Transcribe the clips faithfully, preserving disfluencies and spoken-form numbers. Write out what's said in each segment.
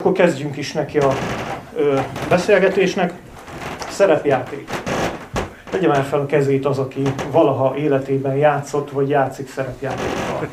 Akkor kezdjünk is neki a ö, beszélgetésnek. Szerepjáték. Tegye már fel a kezét az, aki valaha életében játszott, vagy játszik szerepjátékkal.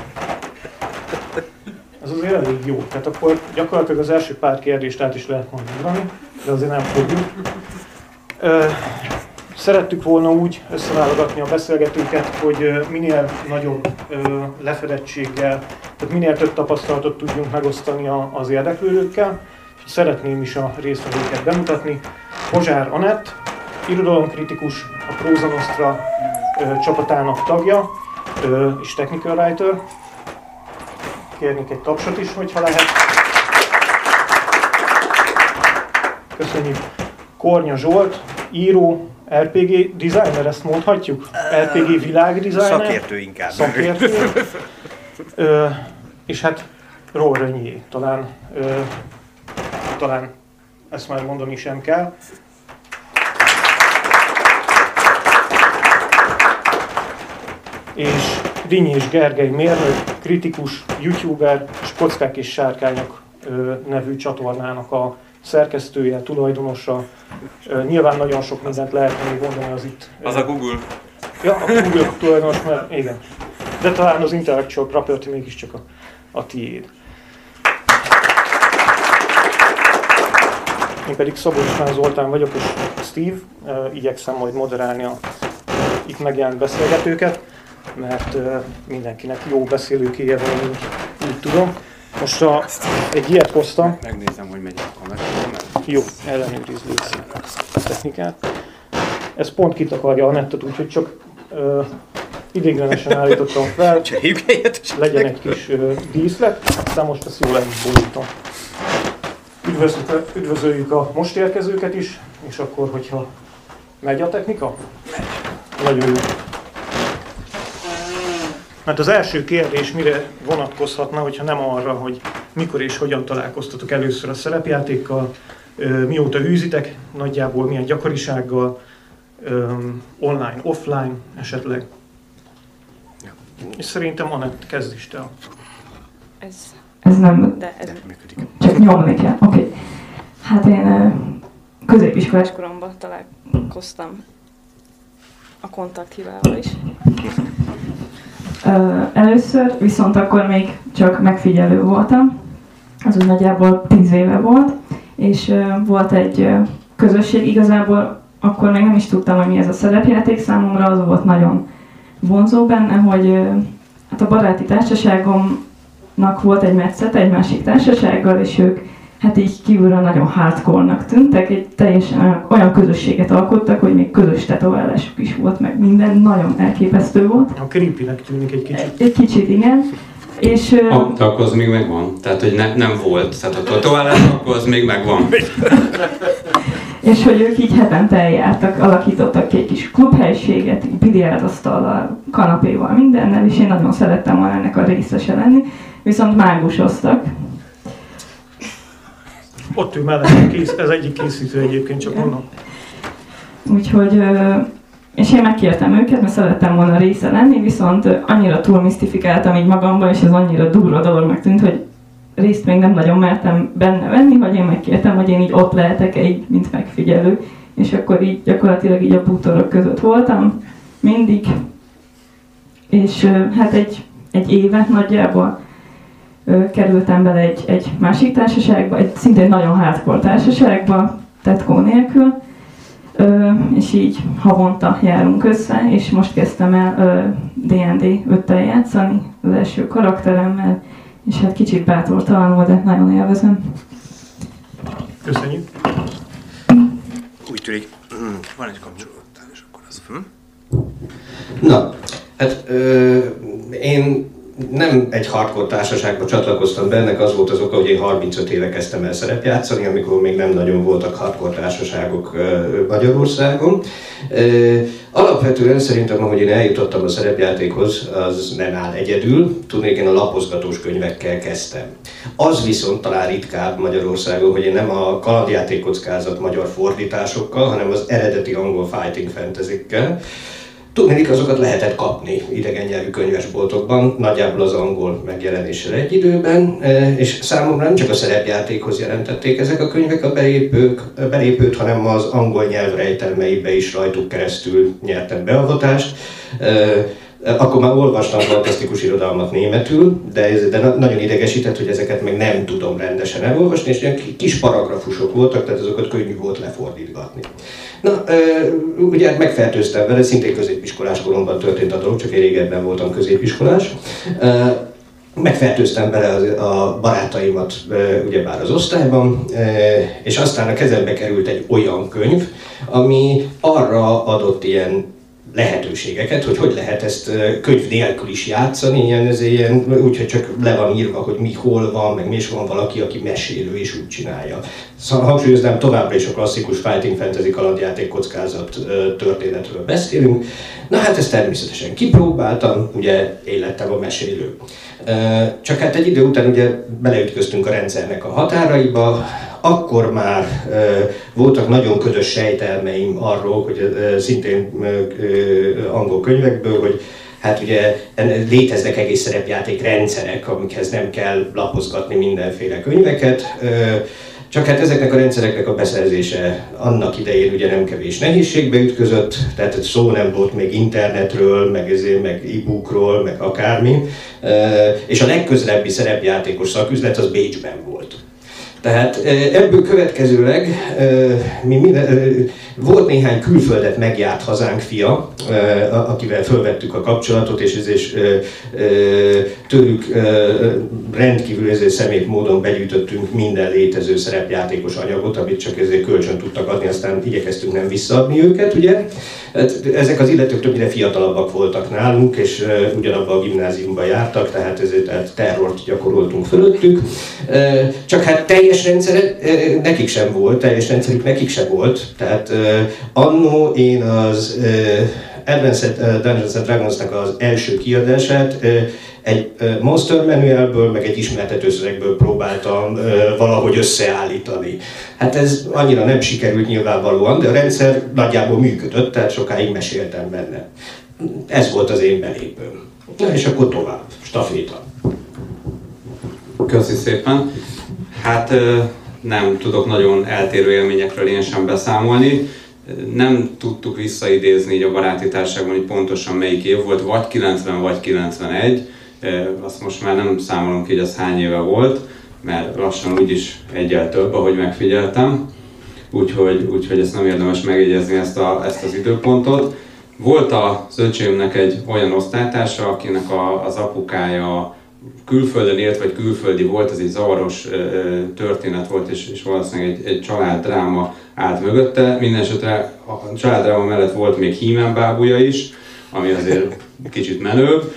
Ez azért elég jó. Tehát akkor gyakorlatilag az első pár kérdést át is lehet majd mondani, de azért nem fogjuk. Ö, szerettük volna úgy összeválogatni a beszélgetőket, hogy minél nagyobb ö, lefedettséggel, tehát minél több tapasztalatot tudjunk megosztani a, az érdeklődőkkel. Szeretném is a résztvevőket bemutatni. Pozsár Anett, irodalomkritikus, a Próza Nostra ö, csapatának tagja, ö, és technical writer. Kérnék egy tapsot is, hogyha lehet. Köszönjük. Kornya Zsolt, író, er pé gé designer, ezt mondhatjuk? er pé gé világdesigner. Szakértő inkább. Szakértő. Ö, és hát Roll Rönyé, talán, ö, talán ezt már mondani sem kell. És Dinnyés Gergely mérnök, kritikus, youtuber és Kockák és Sárkányok ö, nevű csatornának a szerkesztője, tulajdonosa. Ö, nyilván nagyon sok mindent lehetne még mondani az itt. Az a Google. Ja, a Google tulajdonos, mert igen. De talán az intellectual property mégiscsak a, a tiéd. Én pedig Szabó István Zoltán vagyok, és Steve. Uh, igyekszem majd moderálni a itt megjelent beszélgetőket, mert uh, mindenkinek jó beszélőkéje van, úgy, úgy tudom. Most a, egy ilyet hoztam. Megnézem, hogy megy a kamera. Jó, ellenőrizd a technikát. Ez pont kitakarja Anettet, úgyhogy csak uh, ideiglenesen állítottam fel. Legyen egy kis uh, díszlet, aztán most ezt jól el is bódítom. Üdvözlük, üdvözöljük a most érkezőket is, és akkor, hogyha megy a technika? Megy. Nagyon jó. Mert az első kérdés mire vonatkozhatna, hogyha nem arra, hogy mikor és hogyan találkoztatok először a szerepjátékkal, mióta űzitek, nagyjából milyen gyakorisággal, online, offline esetleg. Ja. És szerintem Anett, kezd is te. Ez, ez nem... De ez működik. Csak nyomni kell, oké. Okay. Hát én középiskolás koromban találkoztam a kontakthívával is. Először, viszont akkor még csak megfigyelő voltam. Az úgy nagyjából tíz éve volt, és volt egy közösség, igazából akkor még nem is tudtam, hogy mi ez a szerepjáték, számomra az volt nagyon vonzó benne, hogy hát a baráti társaságomnak volt egy metszete egy másik társasággal, és ők hát így kívülről nagyon hardcore-nak tűntek, egy teljesen olyan közösséget alkottak, hogy még közös tetoválásuk is volt, meg minden nagyon elképesztő volt. A creepy-nek tűnik egy kicsit. Egy, egy kicsit, igen. És, ah, de akkor az még megvan. Tehát, hogy ne, nem volt. Tehát a tetoválás akkor az még megvan. És hogy ők így hetente eljártak, alakítottak ki egy kis klubhelyiséget, biliárdasztallal, kanapéval, mindennel, és én nagyon szerettem volna ennek a részese lenni, viszont mágusoztak. Ott ő mellett, kész, ez egyik készítő egyébként, csak mondom. Úgyhogy, és én megkértem őket, mert szerettem volna része lenni, viszont annyira túl misztifikáltam így magamban, és ez annyira durva dolognak tűnt, hogy részt még nem nagyon mertem benne venni, hogy én megkértem, hogy én így ott lehetek-e így, mint megfigyelő. És akkor így gyakorlatilag így a bútorok között voltam mindig. És hát egy, egy éve nagyjából kerültem bele egy, egy másik társaságba, egy szintén nagyon hardcore társaságba, tetkó nélkül, ö, és így havonta járunk össze, és most kezdtem el dé end dé öttel játszani az első karakteremmel, és hát kicsit bátortalanul, de nagyon élvezem. Köszönjük. Úgy tűnik, van egy kapcsolattal, és akkor az... Hm? Na, hát ö, én nem egy hardcore társaságba csatlakoztam be, ennek az volt az oka, hogy én harmincöt éve kezdtem el szerepjátszani, amikor még nem nagyon voltak hardcore társaságok Magyarországon. Alapvetően szerintem, ahogy én eljutottam a szerepjátékhoz, az nem áll egyedül. Tudnék, én a lapozgatós könyvekkel kezdtem. Az viszont talán ritkább Magyarországon, hogy én nem a kalandjáték kockázat magyar fordításokkal, hanem az eredeti angol fighting fantasy-kkel. Tudnék, azokat lehetett kapni idegen nyelvű könyvesboltokban, nagyjából az angol megjelenéssel egy időben, és számomra nem csak a szerepjátékhoz jelentették ezek a könyvek a belépők, belépőt, hanem az angol nyelv rejtelmeibe is rajtuk keresztül nyertem beavatást. Akkor már olvastam fantasztikus irodalmat németül, de, ez, de nagyon idegesített, hogy ezeket meg nem tudom rendesen elolvasni, és ilyen kis paragrafusok voltak, tehát azokat könnyű volt lefordítgatni. Na, ugye megfertőztem vele, szintén középiskolás koromban történt a dolog, csak én régebben voltam középiskolás. Megfertőztem vele a barátaimat ugyebár az osztályban, és aztán a kezembe került egy olyan könyv, ami arra adott ilyen lehetőségeket, hogy hogy lehet ezt könyv nélkül is játszani, ilyen, ez ilyen, úgyhogy csak le van írva, hogy mi hol van, meg mi is van valaki, aki mesélő és úgy csinálja. Szóval hangsúlyoznám, továbbra is a klasszikus fighting fantasy kalandjáték kockázat történetről beszélünk. Na hát ezt természetesen kipróbáltam, ugye én lettem a mesélő. Csak hát egy idő után ugye beleütköztünk a rendszernek a határaiba, akkor már uh, voltak nagyon ködös sejtelmeim arról, hogy uh, szintén uh, angol könyvekből, hogy hát ugye léteznek egész szerepjáték rendszerek, amikhez nem kell lapozgatni mindenféle könyveket. Uh, Csak hát ezeknek a rendszereknek a beszerzése annak idején ugye nem kevés nehézségbe ütközött, tehát szó nem volt még internetről, meg, ezért, meg e-bookról, meg akármi. És a legközelebbi szerepjátékos szaküzlet az Bécsben volt. Tehát ebből következőleg mi minden, volt néhány külföldet megjárt hazánk fia, akivel fölvettük a kapcsolatot, és ezért tőlük rendkívül ezért szemét módon begyűjtöttünk minden létező szerepjátékos anyagot, amit csak ezért kölcsön tudtak adni, aztán igyekeztünk nem visszaadni őket, ugye? Ezek az illetők többnyire fiatalabbak voltak nálunk, és ugyanabban a gimnáziumban jártak, tehát ezért tehát terrort gyakoroltunk fölöttük. Csak hát teljes rendszer nekik sem volt, teljes rendszerük nekik sem volt, tehát annó én az Advanced Dungeons and Dragons-nak az első kiadását egy Monster Manualből, meg egy ismertetőszövegből próbáltam valahogy összeállítani. Hát ez annyira nem sikerült nyilvánvalóan, de a rendszer nagyjából működött, tehát sokáig meséltem benne. Ez volt az én belépőm. Na és akkor tovább, staféta. Köszi szépen. Hát nem tudok nagyon eltérő élményekről én sem beszámolni. Nem tudtuk visszaidézni így a baráti társaságban, hogy pontosan melyik év volt, vagy kilencven, vagy kilencvenegy. Azt most már nem számolom ki, hogy az hány éve volt, mert lassan úgyis egyel több, ahogy megfigyeltem. Úgyhogy, úgyhogy ezt nem érdemes megjegyezni ezt, a, ezt az időpontot. Volt az öcsémnek egy olyan osztálytársa, akinek a, az apukája külföldön élt, vagy külföldi volt, ez egy zavaros történet volt, és, és valószínűleg egy, egy családdráma állt mögötte. Mindenesetre a családdráma mellett volt még He-Man bábúja is, ami azért kicsit menőbb,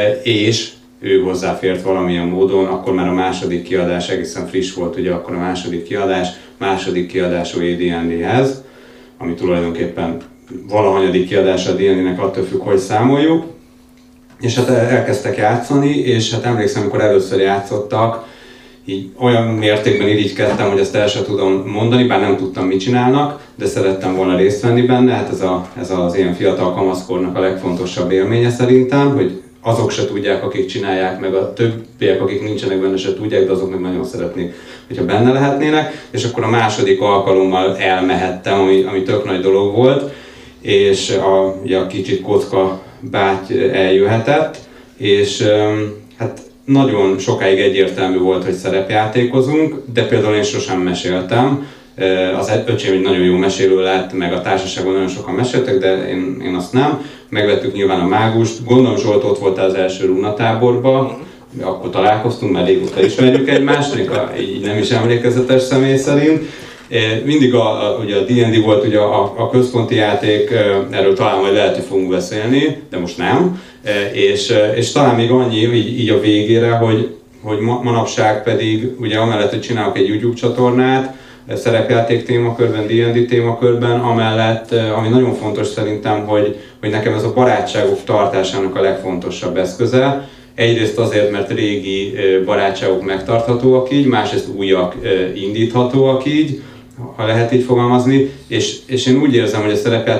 és ő hozzáfért valamilyen módon, akkor már a második kiadás egészen friss volt, ugye akkor a második kiadás, második kiadású á dé és dé-hez, ami tulajdonképpen valahanyadik kiadása a dé és dé-nek, attól függ, hogy számoljuk. És hát elkezdtek játszani, és hát emlékszem, amikor először játszottak, így olyan mértékben irigykedtem, hogy ezt el sem tudom mondani, bár nem tudtam, mit csinálnak, de szerettem volna részt venni benne. Hát ez, a, ez az ilyen fiatal kamaszkornak a legfontosabb élménye szerintem, hogy azok se tudják, akik csinálják, meg a többiek, akik nincsenek benne, se tudják, de azok meg nagyon szeretnék, hogyha benne lehetnének. És akkor a második alkalommal elmehettem, ami, ami tök nagy dolog volt, és a, ugye a kicsit kocka báty eljöhetett, és hát nagyon sokáig egyértelmű volt, hogy szerepjátékozunk, de például én sosem meséltem. Az öcsém egy nagyon jó mesélő lett, meg a társaságban nagyon sokan meséltek, de én, én azt nem. Megvettük nyilván a mágust. Gondolom Zsolt ott voltál az első runatáborban, akkor találkoztunk, mert régóta ismerjük egymást, így nem is emlékezetes személy szerint. Mindig a, a, ugye a dé és dé volt ugye a, a központi játék, erről talán majd lehet, hogy fogunk beszélni, de most nem. És, és talán még annyi így, így a végére, hogy, hogy manapság pedig ugye amellett, hogy csinálok egy YouTube csatornát, szerepjáték témakörben, dé és dé témakörben, amellett, ami nagyon fontos szerintem, hogy, hogy nekem ez a barátságok tartásának a legfontosabb eszköze. Egyrészt azért, mert régi barátságok megtarthatóak így, másrészt újak indíthatóak így, ha lehet így fogalmazni, és, és én úgy érzem, hogy a szerepjáték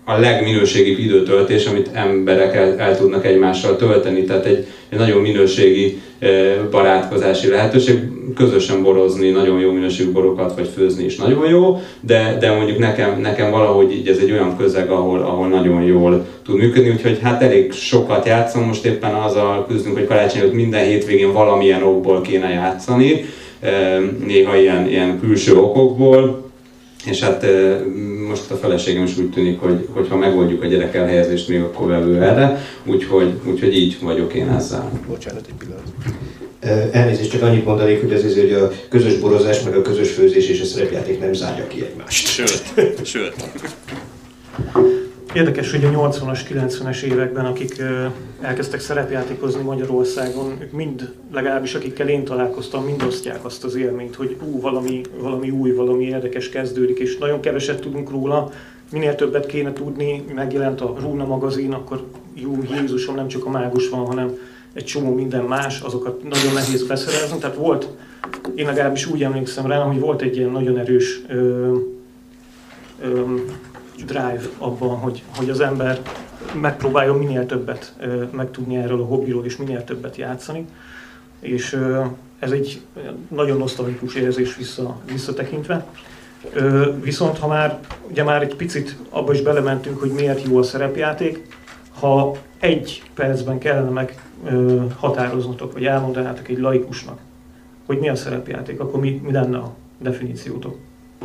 a legminőségibb időtöltés, amit emberek el, el tudnak egymással tölteni. Tehát egy, egy nagyon minőségi barátkozási lehetőség. Közösen borozni, nagyon jó minőségű borokat, vagy főzni is nagyon jó, de, de mondjuk nekem, nekem valahogy így ez egy olyan közeg, ahol, ahol nagyon jól tud működni, úgyhogy hát elég sokat játszom, most éppen azzal küzdünk, hogy karácsony előtt minden hétvégén valamilyen okból kéne játszani, néha ilyen, ilyen külső okokból, és hát most a feleségem is úgy tűnik, hogy, hogy ha megoldjuk a gyerek elhelyezést, még akkor vevő erre, úgyhogy, úgyhogy így vagyok én ezzel. Bocsánat, egy pillanat. Elnézést, csak annyit mondanék, hogy ez azért, hogy a közös borozás, meg a közös főzés és a szerepjáték nem zárja ki egymást. Sőt, sőt. Érdekes, hogy a nyolcvanas, kilencvenes években, akik elkezdtek szerepjátékozni Magyarországon, ők mind, legalábbis akikkel én találkoztam, mind osztják azt az élményt, hogy ú, valami, valami új, valami érdekes kezdődik, és nagyon keveset tudunk róla, minél többet kéne tudni, megjelent a Rúna magazin, akkor jó, Jézusom, nem csak a mágus van, hanem egy csomó minden más, azokat nagyon nehéz beszerezni. Tehát volt, én legalábbis úgy emlékszem rá, hogy volt egy ilyen nagyon erős ö, ö, drive abban, hogy, hogy az ember megpróbáljon minél többet ö, megtudni erről a hobbiról, és minél többet játszani. És ö, ez egy nagyon nosztalgikus érzés vissza, visszatekintve. Ö, viszont ha már, ugye már egy picit abba is belementünk, hogy miért jó a szerepjáték, ha egy percben kellene meg ö, határoznotok, vagy elmondanátok egy laikusnak, hogy mi a szerepjáték, akkor mi, mi lenne a definíciótok?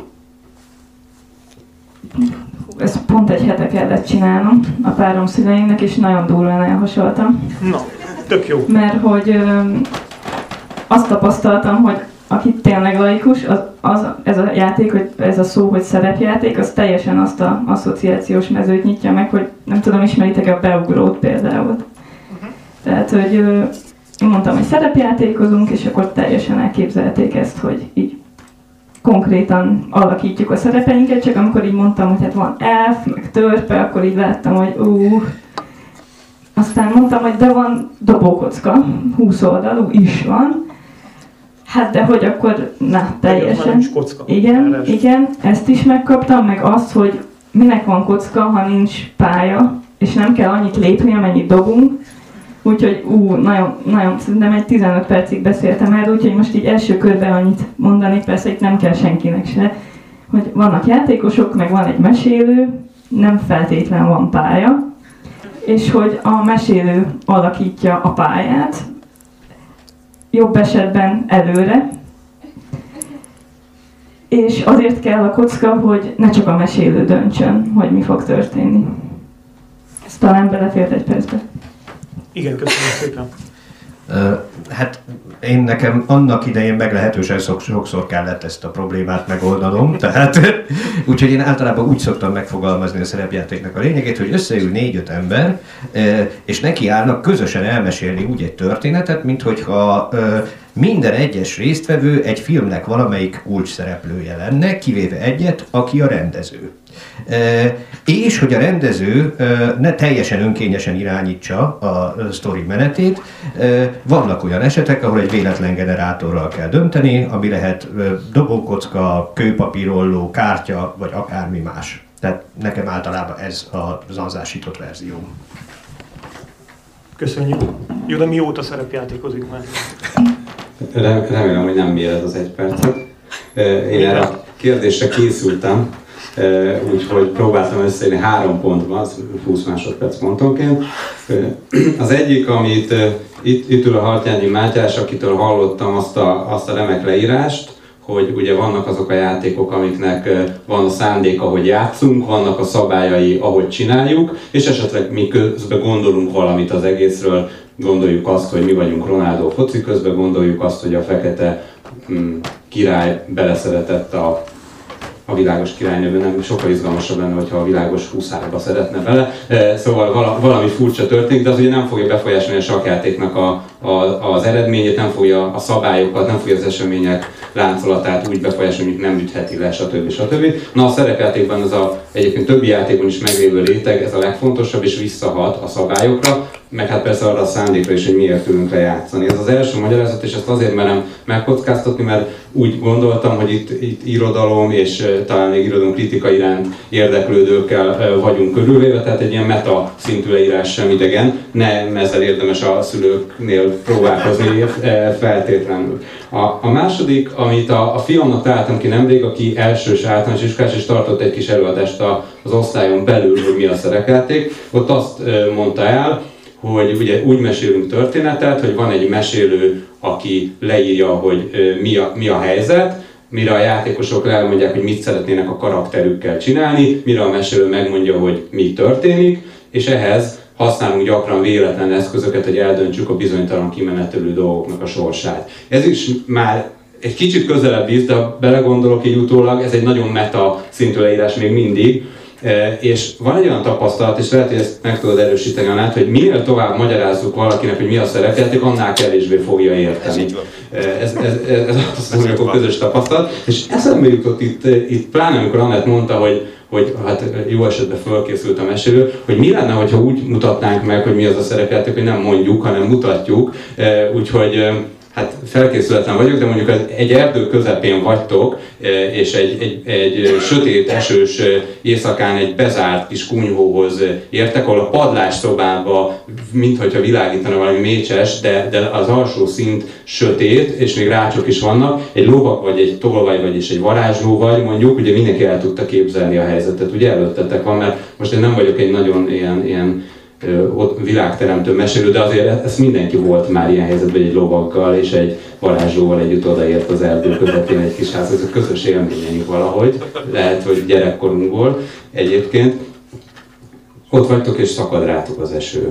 Ezt pont egy hete kellett csinálnom a párom szüleinknek, és nagyon durván elhasaltam. Na, tök jó. Mert hogy ö, azt tapasztaltam, hogy aki tényleg laikus, az, az, ez a játék, hogy ez a szó, hogy szerepjáték, az teljesen azt az asszociációs mezőt nyitja meg, hogy nem tudom, ismeritek-e a beugrót például. Uh-huh. Tehát, hogy ö, én mondtam, hogy szerepjátékozunk, és akkor teljesen elképzelték ezt, hogy így konkrétan alakítjuk a szerepeinket, csak amikor így mondtam, hogy hát van elf, meg törpe, akkor így láttam, hogy ú. Aztán mondtam, hogy de van dobókocka, húsz oldalú is van. Hát de hogy akkor, na, teljesen. Kocka. Igen, Eres. igen, ezt is megkaptam, meg azt, hogy minek van kocka, ha nincs pálya, és nem kell annyit lépni, amennyit dobunk. Úgyhogy ú, nagyon, nagyon, szerintem egy tizenöt percig beszéltem erről, úgyhogy most így első körben annyit mondanék, persze itt nem kell senkinek se, hogy vannak játékosok, meg van egy mesélő, nem feltétlen van pálya, és hogy a mesélő alakítja a pályát, jobb esetben előre, és azért kell a kocka, hogy ne csak a mesélő döntsön, hogy mi fog történni. Ez talán belefért egy percbe. Igen, köszönöm szépen. Uh, hát én nekem annak idején meglehetősen sokszor kellett ezt a problémát megoldanom, tehát úgyhogy én általában úgy szoktam megfogalmazni a szerepjátéknak a lényegét, hogy összeül négy-öt ember, és neki állnak közösen elmesélni úgy egy történetet, minthogyha minden egyes résztvevő egy filmnek valamelyik kulcs szereplője lenne, kivéve egyet, aki a rendező. E, és hogy a rendező e, ne teljesen önkényesen irányítsa a sztori menetét, e, vannak olyan esetek, ahol egy véletlen generátorral kell dönteni, ami lehet e, dobókocka, kőpapírolló, kártya, vagy akármi más. Tehát nekem általában ez a zanzásított verzió. Köszönjük. Jó, de mióta szerepjátékozik már? Remélem, hogy nem méred az egy percet. Én erre a kérdésre készültem, úgyhogy próbáltam összeírni három pontban, húsz másodperc pontonként. Az egyik, amit itt, itt ül a Hartjányi Mátyás, akitől hallottam azt a, azt a remek leírást, hogy ugye vannak azok a játékok, amiknek van a szándéka, hogy játszunk, vannak a szabályai, ahogy csináljuk, és esetleg mi közben gondolunk valamit az egészről, gondoljuk azt, hogy mi vagyunk Ronaldo foci közben, gondoljuk azt, hogy a fekete mm, király beleszeretett a, a világos királynőben, nem sokkal izgalmasabb lenne, hogyha a világos huszárba szeretne bele. Szóval vala, valami furcsa történik, de az ugye nem fogja befolyásolni a sakkjátéknak a, a, az eredményét, nem fogja a szabályokat, nem fogja az események láncolatát úgy befolyásolni, hogy nem ütheti le, stb. stb. Na a szerepjátékban ez a egyébként többi játékban is meglévő réteg, ez a legfontosabb, és visszahat a szabályokra. meg hát persze arra a szándékra is, hogy miért tudunk lejátszani. Ez az első magyarázat, és ezt azért merem megkockáztatni, mert úgy gondoltam, hogy itt, itt irodalom és talán még irodalom kritika iránt érdeklődőkkel vagyunk körülvéve, tehát egy ilyen meta szintű leírás sem idegen, nem ezzel érdemes a szülőknél próbálkozni feltétlenül. A, a második, amit a, a fiamnak találtam ki nemrég, aki elsős általános iskolás, és tartott egy kis előadást az osztályon belül, hogy mi a szerepjáték, ott azt mondta el, hogy ugye úgy mesélünk történetet, hogy van egy mesélő, aki leírja, hogy mi a, mi a helyzet, mire a játékosok elmondják, hogy mit szeretnének a karakterükkel csinálni, mire a mesélő megmondja, hogy mi történik, és ehhez használunk gyakran véletlen eszközöket, hogy eldöntsük a bizonytalan kimenetelő dolgoknak a sorsát. Ez is már egy kicsit közelebb visz, de ha belegondolok így utólag, ez egy nagyon meta szintű leírás még mindig, és van egy olyan tapasztalat, és lehet, hogy ezt meg tudod erősíteni, Anát, hogy minél tovább magyarázzuk valakinek, hogy mi a szerepjáték, annál kevésbé fogja érteni. Ez, ez, ez, ez azt mondom, hogy akkor közös tapasztalat. És eszembe jutott itt, itt pláne amikor Anett mondta, hogy, hogy hát jó esetben fölkészült a mesélő, hogy mi lenne, hogyha úgy mutatnánk meg, hogy mi az a szerepjáték, hogy nem mondjuk, hanem mutatjuk. Úgyhogy hát felkészületlen vagyok, de mondjuk egy erdő közepén vagytok, és egy, egy, egy sötét, esős éjszakán egy bezárt kis kunyhóhoz értek, ahol a padlásszobába, minthogyha világítana valami mécses, de, de az alsó szint sötét, és még rácsok is vannak. Egy lovag, vagy egy tolvaj, vagy és egy varázsló vagy, mondjuk, ugye mindenki el tudta képzelni a helyzetet, ugye előttetek van, mert most én nem vagyok egy nagyon ilyen, ilyen világteremtő mesélő, de azért ezt mindenki volt már ilyen helyzetben, egy lovaggal és egy varázslóval együtt odaért az erdő közepén egy kis ház. Ez a közös élményeink valahogy, lehet, hogy gyerekkorunkból egyébként. Ott vagytok és szakad rátok az eső.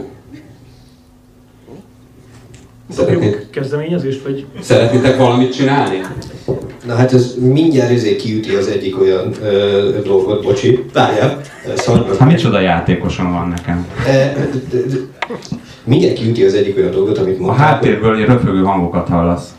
Szeretnék kezdeményezést, vagy? Szeretnétek valamit csinálni? Na hát ez mindjárt ezért kiüti az egyik olyan ö, dolgot, bocsi. Várjál, szarnak. Hát micsoda játékosom van nekem. E, de, de, de, mindjárt kiüti az egyik olyan dolgot, amit mondtál. A háttérből röfögő hangokat hallasz.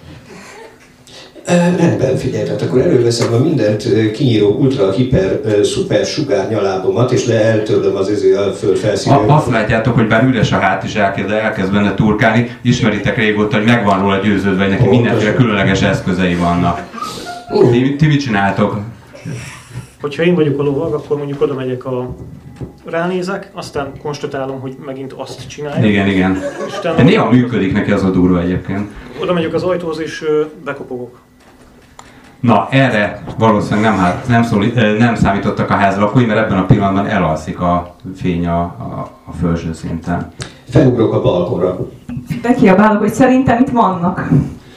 E, rendben, figyelj, tehát akkor előveszem a mindent kinyíró ultra, hiper, szuper sugár nyalábomat, és le eltörlöm az ező a földfelszínről. Azt látjátok, hogy bár üres a hátizsák, de elkezd benne turkálni, ismeritek régóta, hogy meg van róla győződve, hogy neki oh, mindenféle különleges eszközei vannak. Ti, ti mit csináltok? Hogyha én vagyok a lovag, akkor mondjuk oda megyek a... ránézek, aztán konstatálom, hogy megint azt csinálja. Igen, igen. De néha működik neki, az a durva egyébként. Oda megyek az ajtóhoz és bekopogok. Na, erre valószínűleg nem, nem, szól, nem számítottak a házlakói, mert ebben a pillanatban elalszik a fény a, a, a felső szinten. Felugrok a balkonra. Bekiabálok, hogy szerintem itt vannak.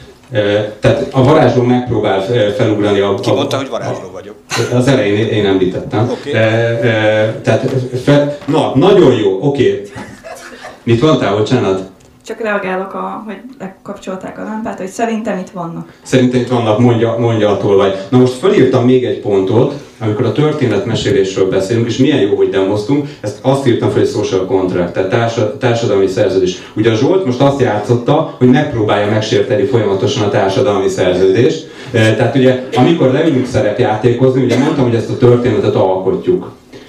E, tehát a varázsló megpróbál felugrani a... Ki mondta, hogy varázsló vagyok? Az elején én említettem. Okay. E, e, tehát, fe, na, nagyon jó, oké. Okay. Mit mondtál, hogy csinálod? Csak reagálok, a, hogy lekapcsolták a lámpát, hogy szerintem itt vannak. Szerintem itt vannak, mondja, mondja a tolvaj. Na most felírtam még egy pontot, amikor a történetmesélésről beszélünk, és milyen jó, hogy demoztunk, ezt azt írtam fel, hogy social contract, tehát társad, társadalmi szerződés. Ugye a Zsolt most azt játszotta, hogy megpróbálja megsérteni folyamatosan a társadalmi szerződést. Tehát ugye, amikor leülünk szerepjátékozni, ugye mondtam, hogy ezt a történetet alkotjuk.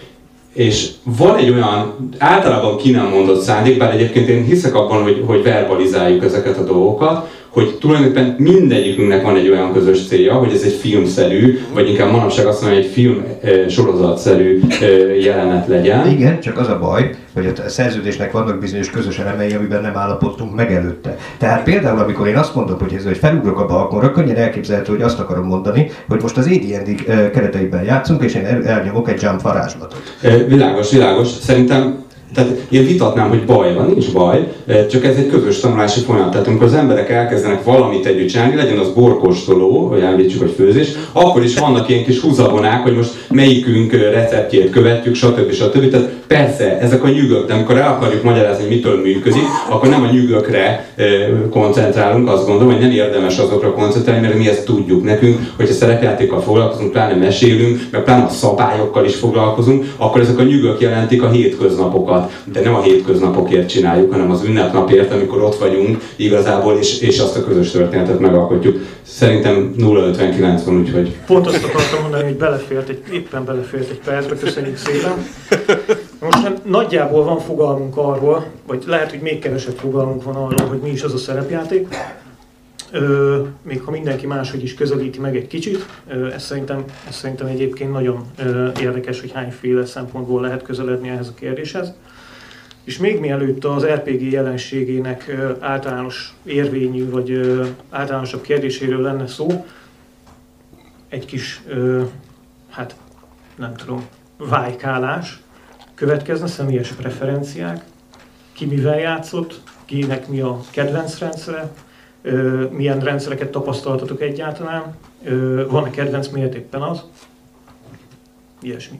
És van egy olyan általában ki nem mondott szándék, bár egyébként én hiszek abban, hogy, hogy verbalizáljuk ezeket a dolgokat, hogy tulajdonképpen mindegyikünknek van egy olyan közös célja, hogy ez egy filmszerű, vagy inkább manapság azt mondom, hogy egy film e, sorozatszerű e, jelenet legyen. Igen, csak az a baj, hogy a szerződésnek vannak bizonyos közös elemei, amiben nem állapodtunk meg előtte. Tehát például, amikor én azt mondom, hogy ez, hogy felugrok a balkonra, könnyen elképzelhető, hogy azt akarom mondani, hogy most az á dé és dé kereteiben játszunk, és én el, elnyomok egy jump varázslatot. E, világos, világos. Szerintem tehát én vitatnám, hogy baj van, nincs baj, csak ez egy közös tanulási folyamat. Tehát amikor az emberek elkezdenek valamit együtt csinálni, legyen az borkóstoló, vagy említsük, hogy főzés, akkor is vannak ilyen kis húzavonák, hogy most melyikünk receptjét követjük, stb. stb. Tehát persze, ezek a nyűgök, de amikor el akarjuk magyarázni, hogy mitől működik, akkor nem a nyűgökre koncentrálunk, azt gondolom, hogy nem érdemes azokra koncentrálni, mert mi ezt tudjuk nekünk, hogyha szerepjátékkal foglalkozunk, pláne mesélünk, meg pláne a szabályokkal is foglalkozunk, akkor ezek a nyűgök jelentik a hétköznapokat. De nem a hétköznapokért csináljuk, hanem az ünnepnapért, amikor ott vagyunk igazából, és, és azt a közös történetet megalkotjuk. Szerintem nulla ötvenkilenc van, úgyhogy... Pont azt akartam mondani, hogy belefért egy, éppen belefért egy percbe, köszönjük szépen. Most nagyjából van fogalmunk arról, vagy lehet, hogy még kevesebb fogalmunk van arról, hogy mi is az a szerepjáték. Ö, még ha mindenki máshogy is közelíti meg egy kicsit, ö, ez, szerintem, ez szerintem egyébként nagyon ö, érdekes, hogy hányféle szempontból lehet közeledni ehhez a kérdéshez. És még mielőtt az er pé gé jelenségének ö, általános érvényű, vagy ö, általánosabb kérdéséről lenne szó, egy kis, ö, hát nem tudom, vájkálás következne, személyes preferenciák, ki mivel játszott, kinek mi a kedvenc rendszere, ö, milyen rendszereket tapasztaltatok egyáltalán, ö, van-e kedvenc, miért éppen az, ilyesmi.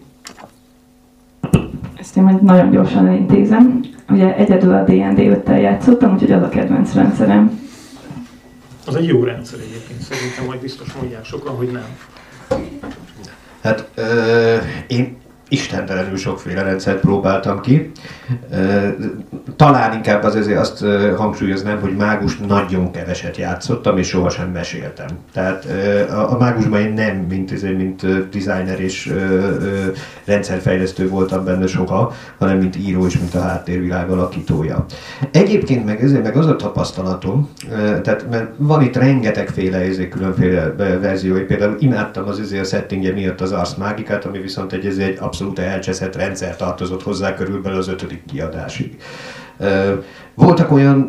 Ezt én majd nagyon gyorsan elintézem. Ugye egyedül a dé en dé öttel játszottam, úgyhogy az a kedvenc rendszerem. Az egy jó rendszer egyébként, szerintem majd biztos mondják sokan, hogy nem. Hát ö, én istentelenül sokféle rendszert próbáltam ki. Talán inkább az azért azt hangsúlyoznám, hogy mágust nagyon keveset játszottam, és sohasem meséltem. Tehát a mágusban én nem, mint, mint designer és rendszerfejlesztő voltam benne soha, hanem mint író és mint a háttérvilág alakítója. Egyébként meg ezért meg az a tapasztalatom, tehát mert van itt rengetegféle ezért különféle verzió, én például imádtam az ezért a settingje miatt az Ars Magicát, ami viszont egy, egy abszolút elcseszett rendszer tartozott hozzá körülbelül az ötödik kiadásig. Voltak olyan,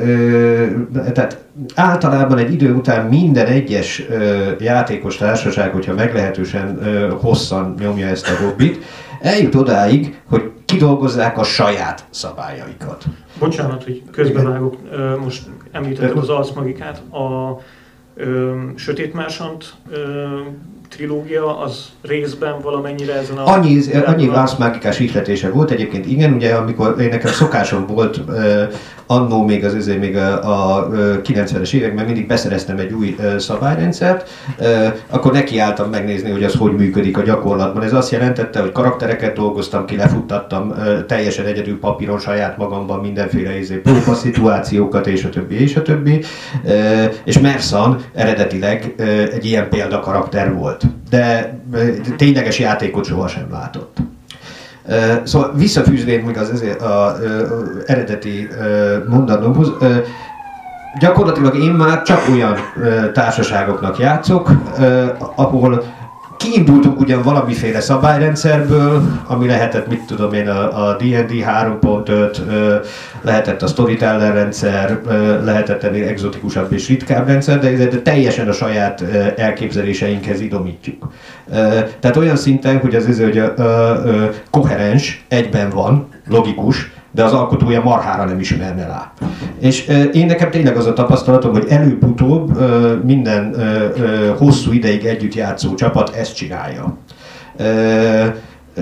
tehát általában egy idő után minden egyes játékos társaság, hogyha meglehetősen hosszan nyomja ezt a hobbit, eljut odáig, hogy kidolgozzák a saját szabályaikat. Bocsánat, hogy közbevágok, most említetted az Ars Magicát, a ö, Sötét Mársant ö, trilógia, az részben valamennyire ezen a... Annyi, annyi Ars Magicás ihletése volt egyébként, igen, ugye amikor én nekem szokásom volt uh, annó még az azért még a, a kilencvenes években mindig beszereztem egy új uh, szabályrendszert, uh, akkor nekiálltam megnézni, hogy az hogy működik a gyakorlatban. Ez azt jelentette, hogy karaktereket dolgoztam ki, lefuttattam uh, teljesen egyedül papíron saját magamban mindenféle próba szituációkat, és a többi, és a többi. Uh, és Mersan eredetileg uh, egy ilyen példakarakter volt. De tényleges játékot sohasem látott. Szóval visszafűzném még az, az, az, az eredeti mondanomhoz. Gyakorlatilag én már csak olyan társaságoknak játszok, ahol kiindultunk ugyan valamiféle szabályrendszerből, ami lehetett, mit tudom én, a dé en dé három pont öt, lehetett a Storyteller rendszer, lehetett ennél egzotikusabb és ritkább rendszer, de teljesen a saját elképzeléseinkhez idomítjuk. Tehát olyan szinten, hogy az ez, hogy a, a, a koherens, egyben van, logikus, de az alkotója marhára nem ismerne rá. És e, én nekem tényleg az a tapasztalatom, hogy előbb-utóbb e, minden e, e, hosszú ideig együtt játszó csapat ezt csinálja. E,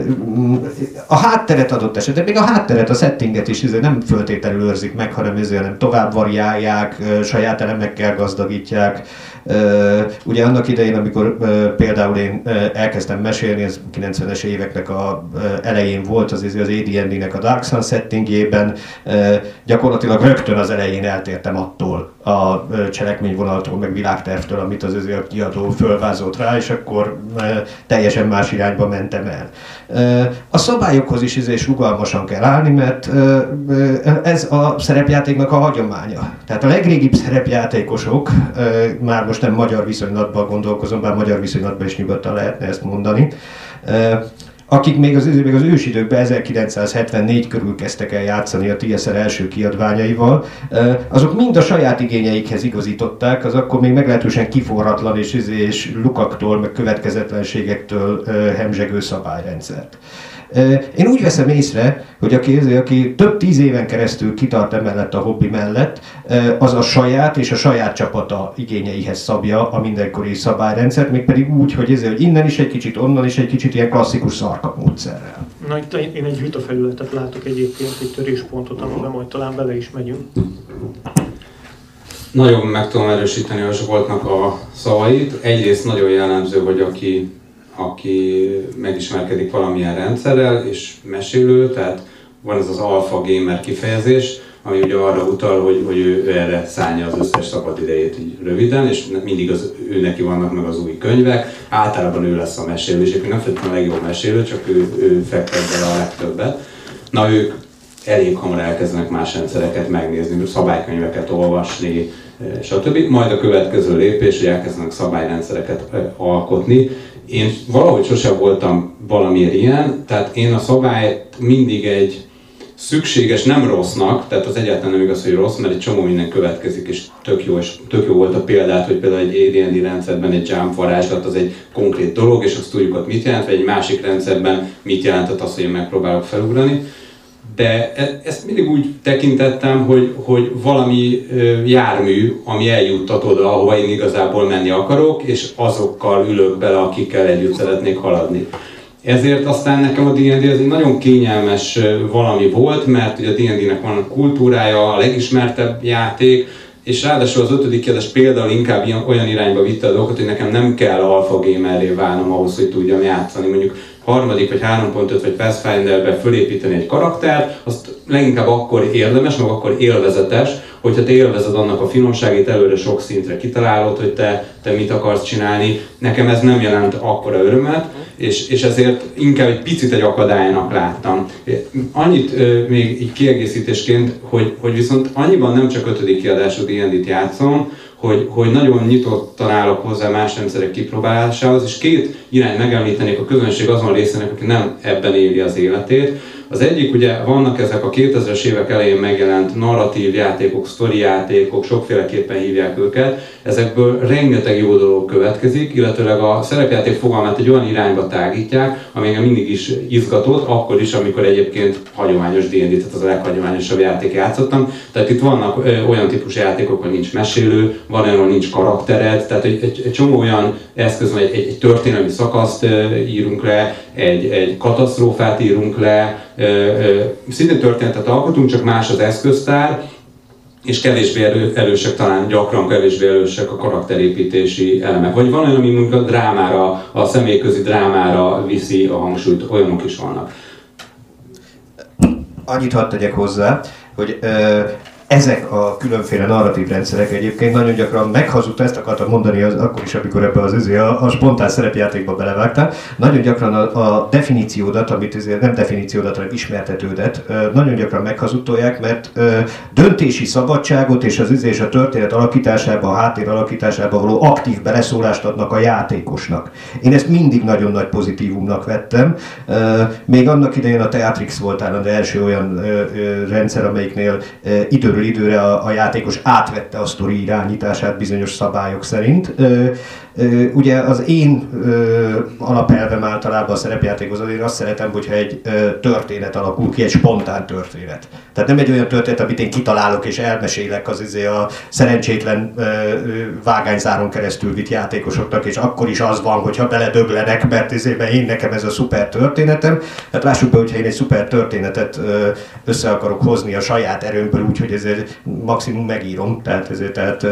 a hátteret adott esetben, még a hátteret, a settinget is nem föltétlenül őrzik meg, hanem ezért nem tovább variálják, saját elemekkel gazdagítják. Ugye annak idején, amikor például én elkezdtem mesélni, ez kilencvenes éveknek a elején volt, az az á dé en dé-nek a Dark Sun settingjében, gyakorlatilag rögtön az elején eltértem attól a cselekményvonaltól, meg világtervtől, amit az azért kiadó fölvázolt rá, és akkor teljesen más irányba mentem el. A szabályokhoz is is rugalmasan kell állni, mert ez a szerepjátéknak a hagyománya. Tehát a legrégibb szerepjátékosok, már most nem magyar viszonylatban gondolkozom, bár magyar viszonylatban is nyugodtan lehetne ezt mondani, akik még az, még az ősidőkben ezerkilencszázhetvennégy körül kezdtek el játszani a té es er első kiadványaival, azok mind a saját igényeikhez igazították, az akkor még meglehetősen kiforratlan és, és lukaktól, meg következetlenségektől hemzsegő szabályrendszert. Én úgy veszem észre, hogy aki, aki több tíz éven keresztül kitart emellett a hobbi mellett, az a saját és a saját csapata igényeihez szabja a mindenkori szabályrendszert, mégpedig úgy, hogy, ezért, hogy innen is egy kicsit, onnan is egy kicsit ilyen klasszikus szarkap módszerrel. Na itt én egy vitafelületet látok egyébként, egy töréspontot, amiben majd talán bele is megyünk. Nagyon meg tudom erősíteni a Zsoltnak a szavait. Egyrészt nagyon jellemző, hogy aki aki megismerkedik valamilyen rendszerrel és mesélő, tehát van ez az alpha gamer kifejezés, ami ugye arra utal, hogy, hogy ő, ő erre szállja az összes szabad idejét így röviden, és mindig az, ő neki vannak meg az új könyvek, általában ő lesz a mesélő, és nem feltétlenül a legjobb mesélő, csak ő, ő fektet bele a legtöbbet. na ők elég hamar elkezdenek más rendszereket megnézni, szabálykönyveket olvasni, stb. Majd a következő lépés, hogy elkezdenek szabályrendszereket alkotni. Én valahogy sosem voltam valamiért ilyen, tehát én a szabályt mindig egy szükséges, nem rossznak, tehát az egyáltalán nem igaz, hogy rossz, mert egy csomó minden következik, és tök jó, és tök jó volt a példát, hogy például egy á dé és dé rendszerben egy jump varázslat az egy konkrét dolog, és azt tudjuk, hogy mit jelent, vagy egy másik rendszerben mit jelentett az, hogy én megpróbálok felugrani. De ezt mindig úgy tekintettem, hogy, hogy valami jármű, ami eljuttat oda, ahova én igazából menni akarok, és azokkal ülök bele, akikkel együtt szeretnék haladni. Ezért aztán nekem a dé és dé az egy nagyon kényelmes valami volt, mert ugye a dé és dének van a kultúrája, a legismertebb játék, és ráadásul az ötödik kiadás például inkább olyan irányba vitte a dolgokat, hogy nekem nem kell alfa gamerré válnom ahhoz, hogy tudjam játszani. Mondjuk harmadik vagy három pont öt vagy Pathfinderbe fölépíteni egy karaktert, azt leginkább akkor érdemes, meg akkor élvezetes, hogyha te élvezed annak a finomságét, előre sok szintre kitalálod, hogy te, te mit akarsz csinálni. Nekem ez nem jelent akkora örömet, és, és ezért inkább egy picit egy akadálynak láttam. Annyit euh, még így kiegészítésként, hogy, hogy viszont annyiban nem csak ötödik kiadású dé és dét játszom, hogy, hogy nagyon nyitottan állok hozzá más rendszerek kipróbálásához, és két irányt megemlítenék a közönség azon részének, aki nem ebben éli az életét. Az egyik, ugye vannak ezek a kétezres évek elején megjelent narratív játékok, sztori játékok, sokféleképpen hívják őket, ezekből rengeteg jó dolog következik, illetőleg a szerepjáték fogalmát egy olyan irányba tágítják, ami engem mindig is izgatott, akkor is, amikor egyébként hagyományos dé és dé, tehát az a leghagyományosabb játék játszottam. Tehát itt vannak ö, olyan típusú játékok, hogy nincs mesélő, van olyan, hogy nincs karaktered, tehát egy, egy, egy csomó olyan eszköz, egy, egy, egy történelmi szakaszt ö, írunk le, egy, egy katasztrófát írunk le, ö, ö, szintén történetet alkotunk, csak más az eszköztár, és kevésbé erő, erősek, talán gyakran kevésbé erősek a karakterépítési elemek. Vagy van olyan, ami mondjuk a drámára, a személyközi drámára viszi a hangsúlyt, olyanok is vannak. Annyit hadd tegyek hozzá, hogy ö, ezek a különféle narratív rendszerek egyébként nagyon gyakran meghazudta, ezt akartam mondani az, akkor is, amikor ebbe az izé, a, a spontán szerepjátékba belevágtál. Nagyon gyakran a, a definíciódat, amit ezért nem definíciódat, hanem ismertetődet nagyon gyakran meghazudtolják, mert ö, döntési szabadságot és az izé és a történet alakításába, a háttér alakításába való aktív beleszólást adnak a játékosnak. Én ezt mindig nagyon nagy pozitívumnak vettem. Ö, még annak idején a Teatrix volt az első olyan ö, ö, rendszer, amelyiknél ö, időről időre a, a játékos átvette a sztori irányítását bizonyos szabályok szerint. Ö, ö, ugye az én ö, alapelvem általában a szerepjátékhoz, én azt szeretem, hogyha egy ö, történet alakul ki, egy spontán történet. Tehát nem egy olyan történet, amit én kitalálok és elmesélek az izé a szerencsétlen ö, ö, vágányzáron keresztül vitt játékosoknak, és akkor is az van, hogyha beledöglenek, mert izében én nekem ez a szuper történetem. Hát lássuk be, hogyha én egy szuper történetet ö, össze akarok hozni a saját erőmből, úgyhogy ezért maximum megírom, tehát ezért, tehát, ö,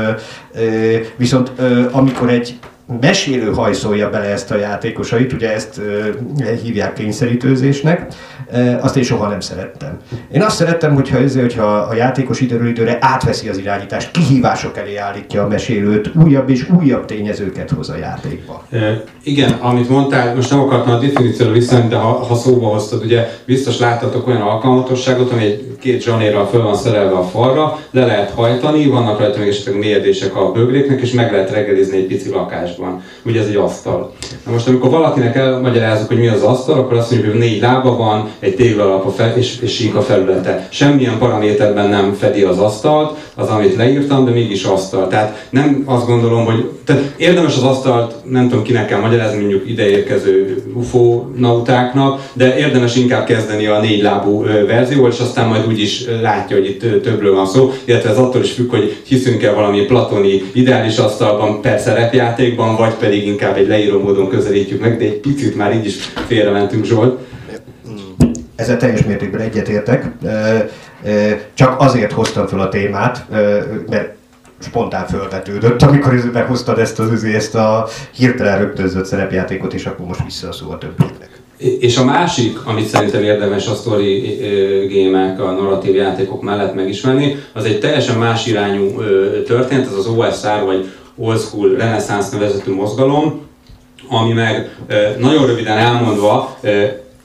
ö, viszont ö, amikor egy mesélő hajszolja bele ezt a játékosait, ugye ezt ö, hívják kényszerítőzésnek, ö, azt én soha nem szerettem. Én azt szerettem, hogyha, ezért, hogyha a játékos időről időre átveszi az irányítást, kihívások elé állítja a mesélőt, újabb és újabb tényezőket hoz a játékba. E, igen, amit mondtál, most nem akartam a definícióra visszajönni, de ha, ha szóba hoztad, ugye biztos láttatok olyan alkalmatosságot, ami egy két zsanérral föl van szerelve a falra, le lehet hajtani, vannak rajta még esetleg mélyedések a bögréknek, és meg lehet reggelizni egy pici lakásban. Ugye ez egy asztal. Na most amikor valakinek elmagyarázok, hogy mi az asztal, akkor azt mondjuk, hogy négy lába van, egy téglalap fel, és, és sík a felülete. Semmilyen paraméterben nem fedi az asztalt, az, amit leírtam, de mégis asztal. Tehát nem azt gondolom, hogy tehát érdemes az asztalt, nem tudom kinek kell magyarázni, mondjuk ideérkező ufonautáknak, de érdemes inkább kezdeni a négy lábú verzióval, és aztán majd úgyis látja, hogy itt többről van szó, illetve ez attól is függ, hogy hiszünk-e valami platoni ideális asztalban per szerepjátékban, vagy pedig inkább egy leíró módon közelítjük meg, de egy picit már így is félrementünk, Zsolt. Ezzel teljes mértékben egyetértek. Csak azért hoztam fel a témát, mert spontán fölvetődött, amikor behoztad ezt, az, ezt a hirtelen rögtönzött szerepjátékot, és akkor most vissza a szó a többieknek. És a másik, amit szerintem érdemes a story gémek, a narratív játékok mellett megismerni, az egy teljesen más irányú történet, ez az o es er, vagy Old School Renaissance nevezetű mozgalom, ami meg nagyon röviden elmondva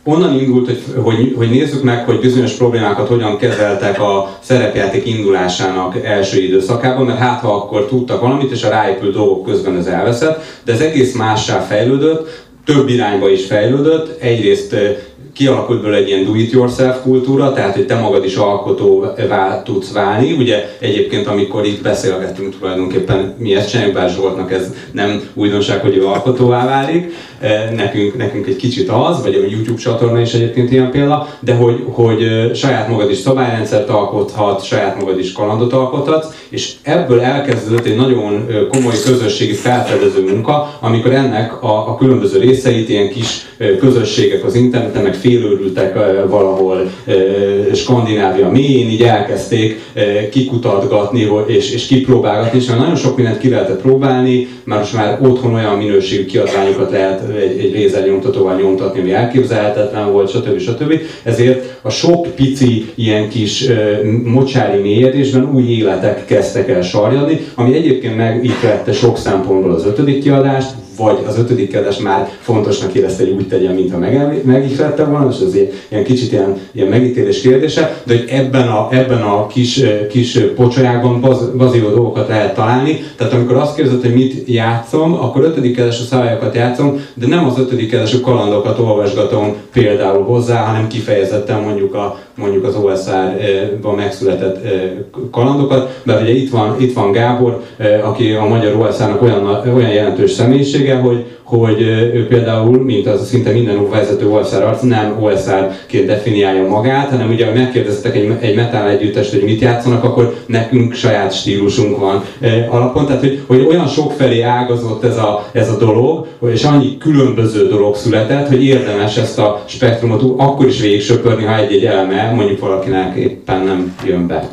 onnan indult, hogy, hogy, hogy nézzük meg, hogy bizonyos problémákat hogyan kezeltek a szerepjáték indulásának első időszakában, mert hát ha akkor tudtak valamit, és a ráépült dolgok közben ez elveszett, de ez egész mássá fejlődött, több irányba is fejlődött. Egyrészt kialakult belőle egy ilyen do-it-yourself kultúra, tehát hogy te magad is alkotóvá tudsz válni. Ugye egyébként, amikor itt beszélgettünk tulajdonképpen, mi ezt csináljuk, bár Zsoltnak ez nem újdonság, hogy ő alkotóvá válik. Nekünk, nekünk egy kicsit az, vagy a YouTube csatorna is egyébként ilyen példa, de hogy, hogy saját magad is szabályrendszert alkothat, saját magad is kalandot alkothatsz, és ebből elkezdődött egy nagyon komoly közösségi felfedező munka, amikor ennek a, a különböző részeit, ilyen kis közösségek az interneten, meg félőrültek valahol Skandinávia mélyén, így elkezdték kikutatgatni és, és kipróbálgatni, és már nagyon sok mindent ki lehetett próbálni, már most már otthon olyan minőségű kiadványokat lehet egy, egy lézernyomtatóval nyomtatni, ami elképzelhetetlen volt, stb. stb. Ezért a sok pici, ilyen kis mocsári mélyedésben új életek kezdtek el sarjadni, ami egyébként megihlette sok szempontból az ötödik kiadást, vagy az ötödik kiadás már fontosnak érezte, hogy úgy tegyen, mintha megihlette volna, és ez ilyen kicsit ilyen, ilyen megítélés kérdése, de hogy ebben a, ebben a kis, kis pocsolyákban baz, bazíró dolgokat lehet találni. Tehát amikor azt kérdezett, hogy mit játszom, akkor ötödik kiadású szabályokat játszom, de nem az ötödik kiadású kalandokat olvasgatom például hozzá, hanem kifejezetten mondjuk, a, mondjuk az o es er-ban megszületett kalandokat, mert ugye itt van, itt van Gábor, aki a magyar o es er-nak olyan, olyan jelentős személyiség, hogy, hogy ő például, mint az szinte minden vezető o es er arc, nem o es er-ként definiálja magát, hanem ugye, ha megkérdeztek egy, egy metal együttest, hogy mit játszanak, akkor nekünk saját stílusunk van e, alapon. Tehát, hogy, hogy olyan sokfelé ágazott ez a, ez a dolog, és annyi különböző dolog született, hogy érdemes ezt a spektrumot akkor is végig söpörni, ha egy-egy eleme mondjuk valakinek éppen nem jön be.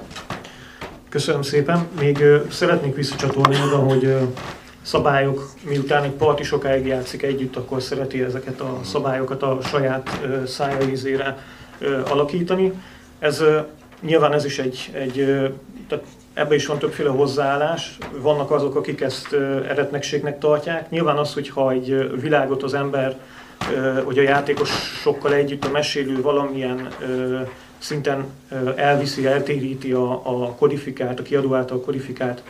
Köszönöm szépen. Még uh, szeretnék visszacsatolni oda, hogy uh, szabályok, miután egy parti sokáig játszik együtt, akkor szereti ezeket a szabályokat a saját uh, szája ízére uh, alakítani. Ez uh, nyilván ez is egy, egy uh, tehát ebben is van többféle hozzáállás. Vannak azok, akik ezt uh, eretnekségnek tartják. Nyilván az, hogyha egy uh, világot az ember, uh, hogy a játékosokkal együtt a mesélő valamilyen uh, szinten uh, elviszi, eltéríti a, a kodifikált, a kiadó által kodifikált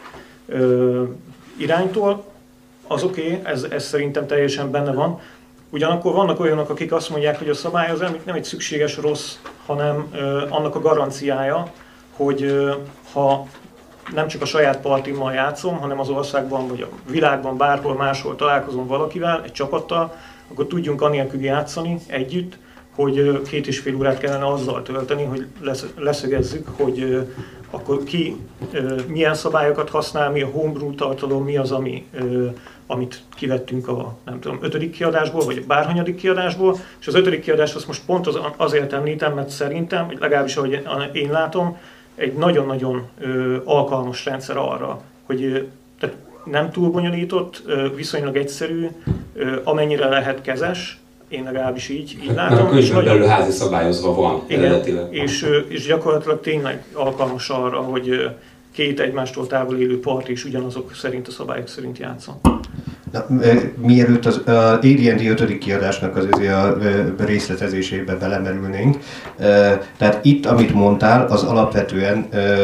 uh, iránytól, az oké, okay, ez, ez szerintem teljesen benne van. Ugyanakkor vannak olyanok, akik azt mondják, hogy a szabály az nem egy szükséges rossz, hanem uh, annak a garanciája, hogy uh, ha nem csak a saját partimmal játszom, hanem az országban vagy a világban bárhol máshol találkozom valakivel, egy csapattal, akkor tudjunk anélkül játszani együtt, hogy két és fél órát kellene azzal tölteni, hogy leszögezzük, hogy akkor ki milyen szabályokat használ, mi a homebrew tartalom, mi az, ami, amit kivettünk a nem tudom, ötödik kiadásból, vagy a bárhanyadik kiadásból. És az ötödik kiadás azt most pont az, azért említem, mert szerintem, vagy legalábbis ahogy én látom, egy nagyon-nagyon alkalmas rendszer arra, hogy tehát nem túl bonyolított, viszonylag egyszerű, amennyire lehet kezes, én legalábbis így, így látom. Mert a könyvben belül házi szabályozva van eredetileg. És, és gyakorlatilag tényleg alkalmas arra, hogy két egymástól távol élő parti is ugyanazok szerint a szabályok szerint játszon. Na, mielőtt az a á dé and dé ötödik kiadásnak az a részletezésébe belemerülnénk, tehát itt, amit mondtál, az alapvetően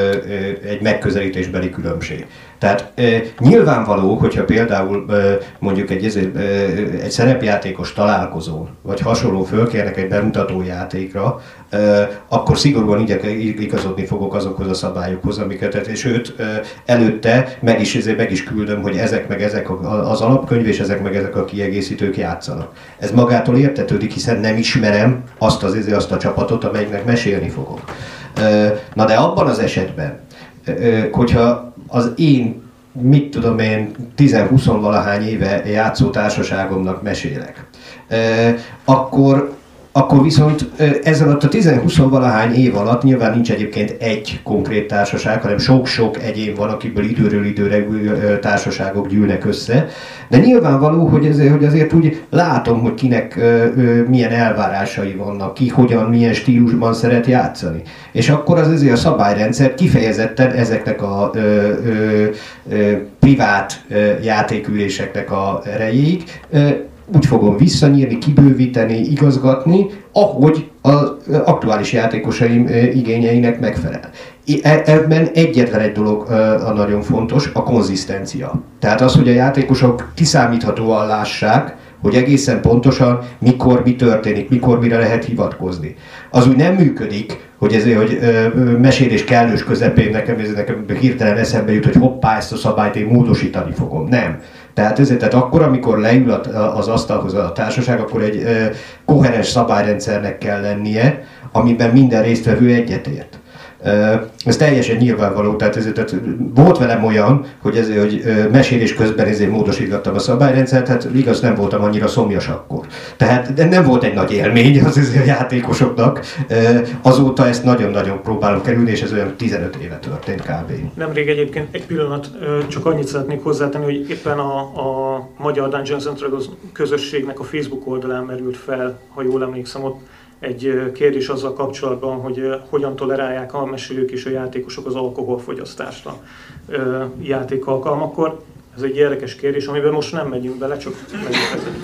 egy megközelítésbeli különbség. Tehát e, nyilvánvaló, hogyha például e, mondjuk egy, e, egy szerepjátékos találkozón, vagy hasonló fölkérnek egy bemutató játékra, e, akkor szigorúan igazodni fogok azokhoz a szabályokhoz, amiket, és sőt, e, előtte meg is, meg is küldöm, hogy ezek meg ezek az alapkönyv, és ezek meg ezek a kiegészítők játszanak. Ez magától értetődik, hiszen nem ismerem azt, az, azt a csapatot, amelyiknek mesélni fogok. E, na de abban az esetben, e, hogyha az én, mit tudom én, tíz-húsz-valahány éve játszó társaságomnak mesélek, e, akkor, akkor viszont ez alatt a tíz-húsz-valahány év alatt nyilván nincs egyébként egy konkrét társaság, hanem sok-sok egyén van, akiből időről időre társaságok gyűlnek össze. De nyilvánvaló, hogy, ez, hogy azért úgy látom, hogy kinek ö, ö, milyen elvárásai vannak, ki hogyan, milyen stílusban szeret játszani. És akkor az azért a szabályrendszer kifejezetten ezeknek a ö, ö, ö, privát ö, játéküléseknek a erejéig ö, úgy fogom visszanyírni, kibővíteni, igazgatni, ahogy az aktuális játékosaim igényeinek megfelel. Ebben egyetlen egy dolog a nagyon fontos, a konzisztencia. Tehát az, hogy a játékosok kiszámíthatóan lássák, hogy egészen pontosan mikor mi történik, mikor mire lehet hivatkozni. Az úgy nem működik, hogy ezért, hogy ö, mesélés kellős közepén nekem, ez nekem hirtelen eszembe jut, hogy hoppá, ezt a szabályt én módosítani fogom. Nem. Tehát ezért, tehát akkor, amikor leül az asztalhoz a társaság, akkor egy ö, koherens szabályrendszernek kell lennie, amiben minden résztvevő egyetért. Ez teljesen nyilvánvaló, tehát, ezért, tehát volt velem olyan, hogy, ezért, hogy mesélés közben ezért módosítgattam a szabályrendszert, hát igaz, nem voltam annyira szomjas akkor. Tehát nem volt egy nagy élmény az ezért a játékosoknak. Azóta ezt nagyon-nagyon próbálom kerülni, és ez olyan tizenöt éve történt kb. Nemrég egyébként egy pillanat, csak annyit szeretnék hozzátenni, hogy éppen a, a Magyar Dungeons and Dragons közösségnek a Facebook oldalán merült fel, ha jól emlékszem, ott egy kérdés azzal kapcsolatban, hogy hogyan tolerálják a mesélők és a játékosok az alkoholfogyasztást a játék alkalmakkor. Ez egy érdekes kérdés, amiben most nem megyünk bele, csak megyünk.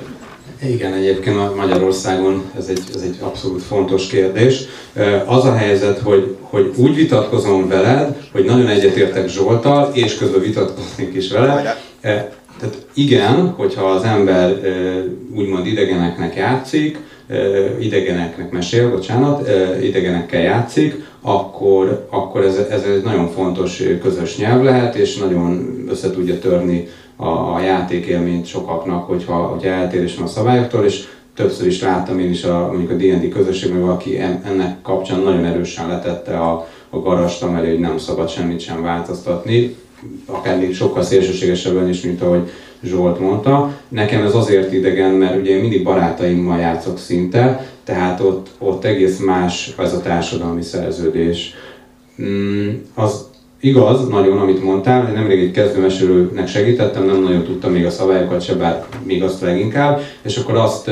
Igen, egyébként Magyarországon ez egy, ez egy abszolút fontos kérdés. Az a helyzet, hogy, hogy úgy vitatkozom veled, hogy nagyon egyetértek Zsolttal, és közben vitatkoznék is vele. Tehát igen, hogyha az ember úgymond idegeneknek játszik, idegeneknek mesél, bocsánat, idegenekkel játszik, akkor, akkor ez, ez egy nagyon fontos közös nyelv lehet, és nagyon össze tudja törni a, a játékélményt sokaknak, hogyha, hogyha eltérés van a szabályoktól, és többször is láttam én is a, mondjuk a dé end dé közösségben, valaki ennek kapcsán nagyon erősen letette a, a garast amelé, hogy nem szabad semmit sem változtatni, akár még sokkal szélsőségesebben is, mint ahogy Zsolt mondta. Nekem ez azért idegen, mert ugye én mindig barátaimmal játszok szinte, tehát ott, ott egész más ez a társadalmi szerződés. Mm, az igaz, nagyon, amit mondtál, hogy nemrég egy kezdőmesélőnek segítettem, nem nagyon tudtam még a szabályokat se, bár még azt leginkább, és akkor azt,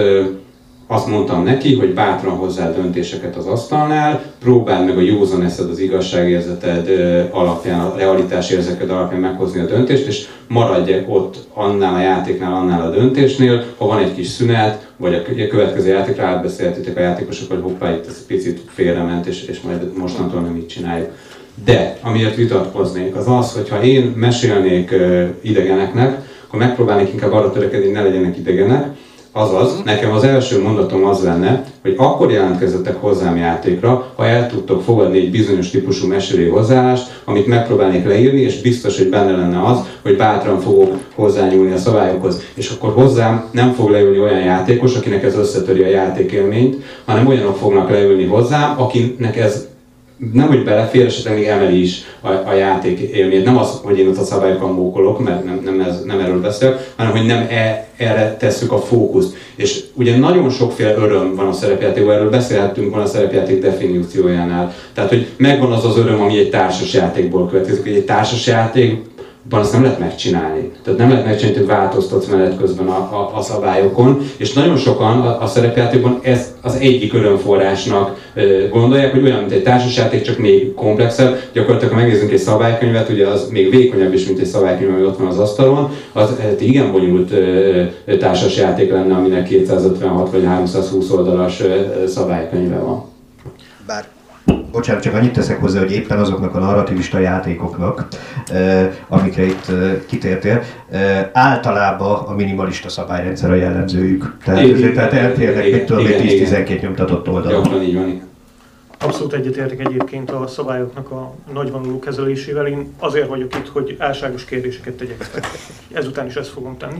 azt mondtam neki, hogy bátran hozzá döntéseket az asztalnál, próbáld meg a józan eszed, az igazságérzeted alapján, a realitásérzeked alapján meghozni a döntést, és maradj ott annál a játéknál, annál a döntésnél, ha van egy kis szünet, vagy a következő játékra átbeszéltétek a játékosok, hogy hoppá, itt ez picit félrement, és, és majd mostantól nem így csináljuk. De amiért vitatkoznék, az az, hogyha én mesélnék idegeneknek, akkor megpróbálnék inkább arra törekedni, hogy ne legyenek idegenek. Azaz, nekem az első mondatom az lenne, hogy akkor jelentkezzetek hozzám játékra, ha el tudtok fogadni egy bizonyos típusú mesélői hozzáállást, amit megpróbálnék leírni, és biztos, hogy benne lenne az, hogy bátran fogok hozzányúlni a szabályokhoz. És akkor hozzám nem fog leülni olyan játékos, akinek ez összetöri a játékélményt, hanem olyanok fognak leülni hozzám, akinek ez nem, hogy belefér, esetleg még emeli is a, a játék élményt. Nem az, hogy én ott a szabályokon mókolok, mert nem, nem, ez, nem erről beszélek, hanem hogy nem e, erre tesszük a fókuszt. És ugye nagyon sokféle öröm van a szerepjátékban, erről beszélhettünk van a szerepjáték definíciójánál. Tehát, hogy megvan az az öröm, ami egy társas játékból következik, hogy egy társas játék azt nem lehet megcsinálni. Tehát nem lehet megcsinálni, hogy változtatsz menet közben a, a, a szabályokon, és nagyon sokan a, a szerepjátékban ezt az egyik örömforrásnak e, gondolják, hogy olyan, mint egy társasjáték, csak még komplexebb. Gyakorlatilag, ha megnézzünk egy szabálykönyvet, ugye az még vékonyabb is, mint egy szabálykönyv, ami ott van az asztalon, az hát igen bonyolult e, társasjáték lenne, aminek kétszázötvenhat vagy háromszázhúsz oldalas e, szabálykönyve van. Bár bocsánat, csak annyit teszek hozzá, hogy éppen azoknak a narrativista játékoknak, eh, amikre itt eh, kitértél, eh, általában a minimalista szabályrendszer a jellemzőjük. Tehát, igen, ezért, tehát eltérnek, mit tudom, tíz-tizenkét nyomtatott oldalon. Gyakran így van. Abszolút egyetértek egyébként a szabályoknak a nagyvonalú kezelésével. Én azért vagyok itt, hogy álságos kérdéseket tegyek fel. Ezután is ezt fogom tenni.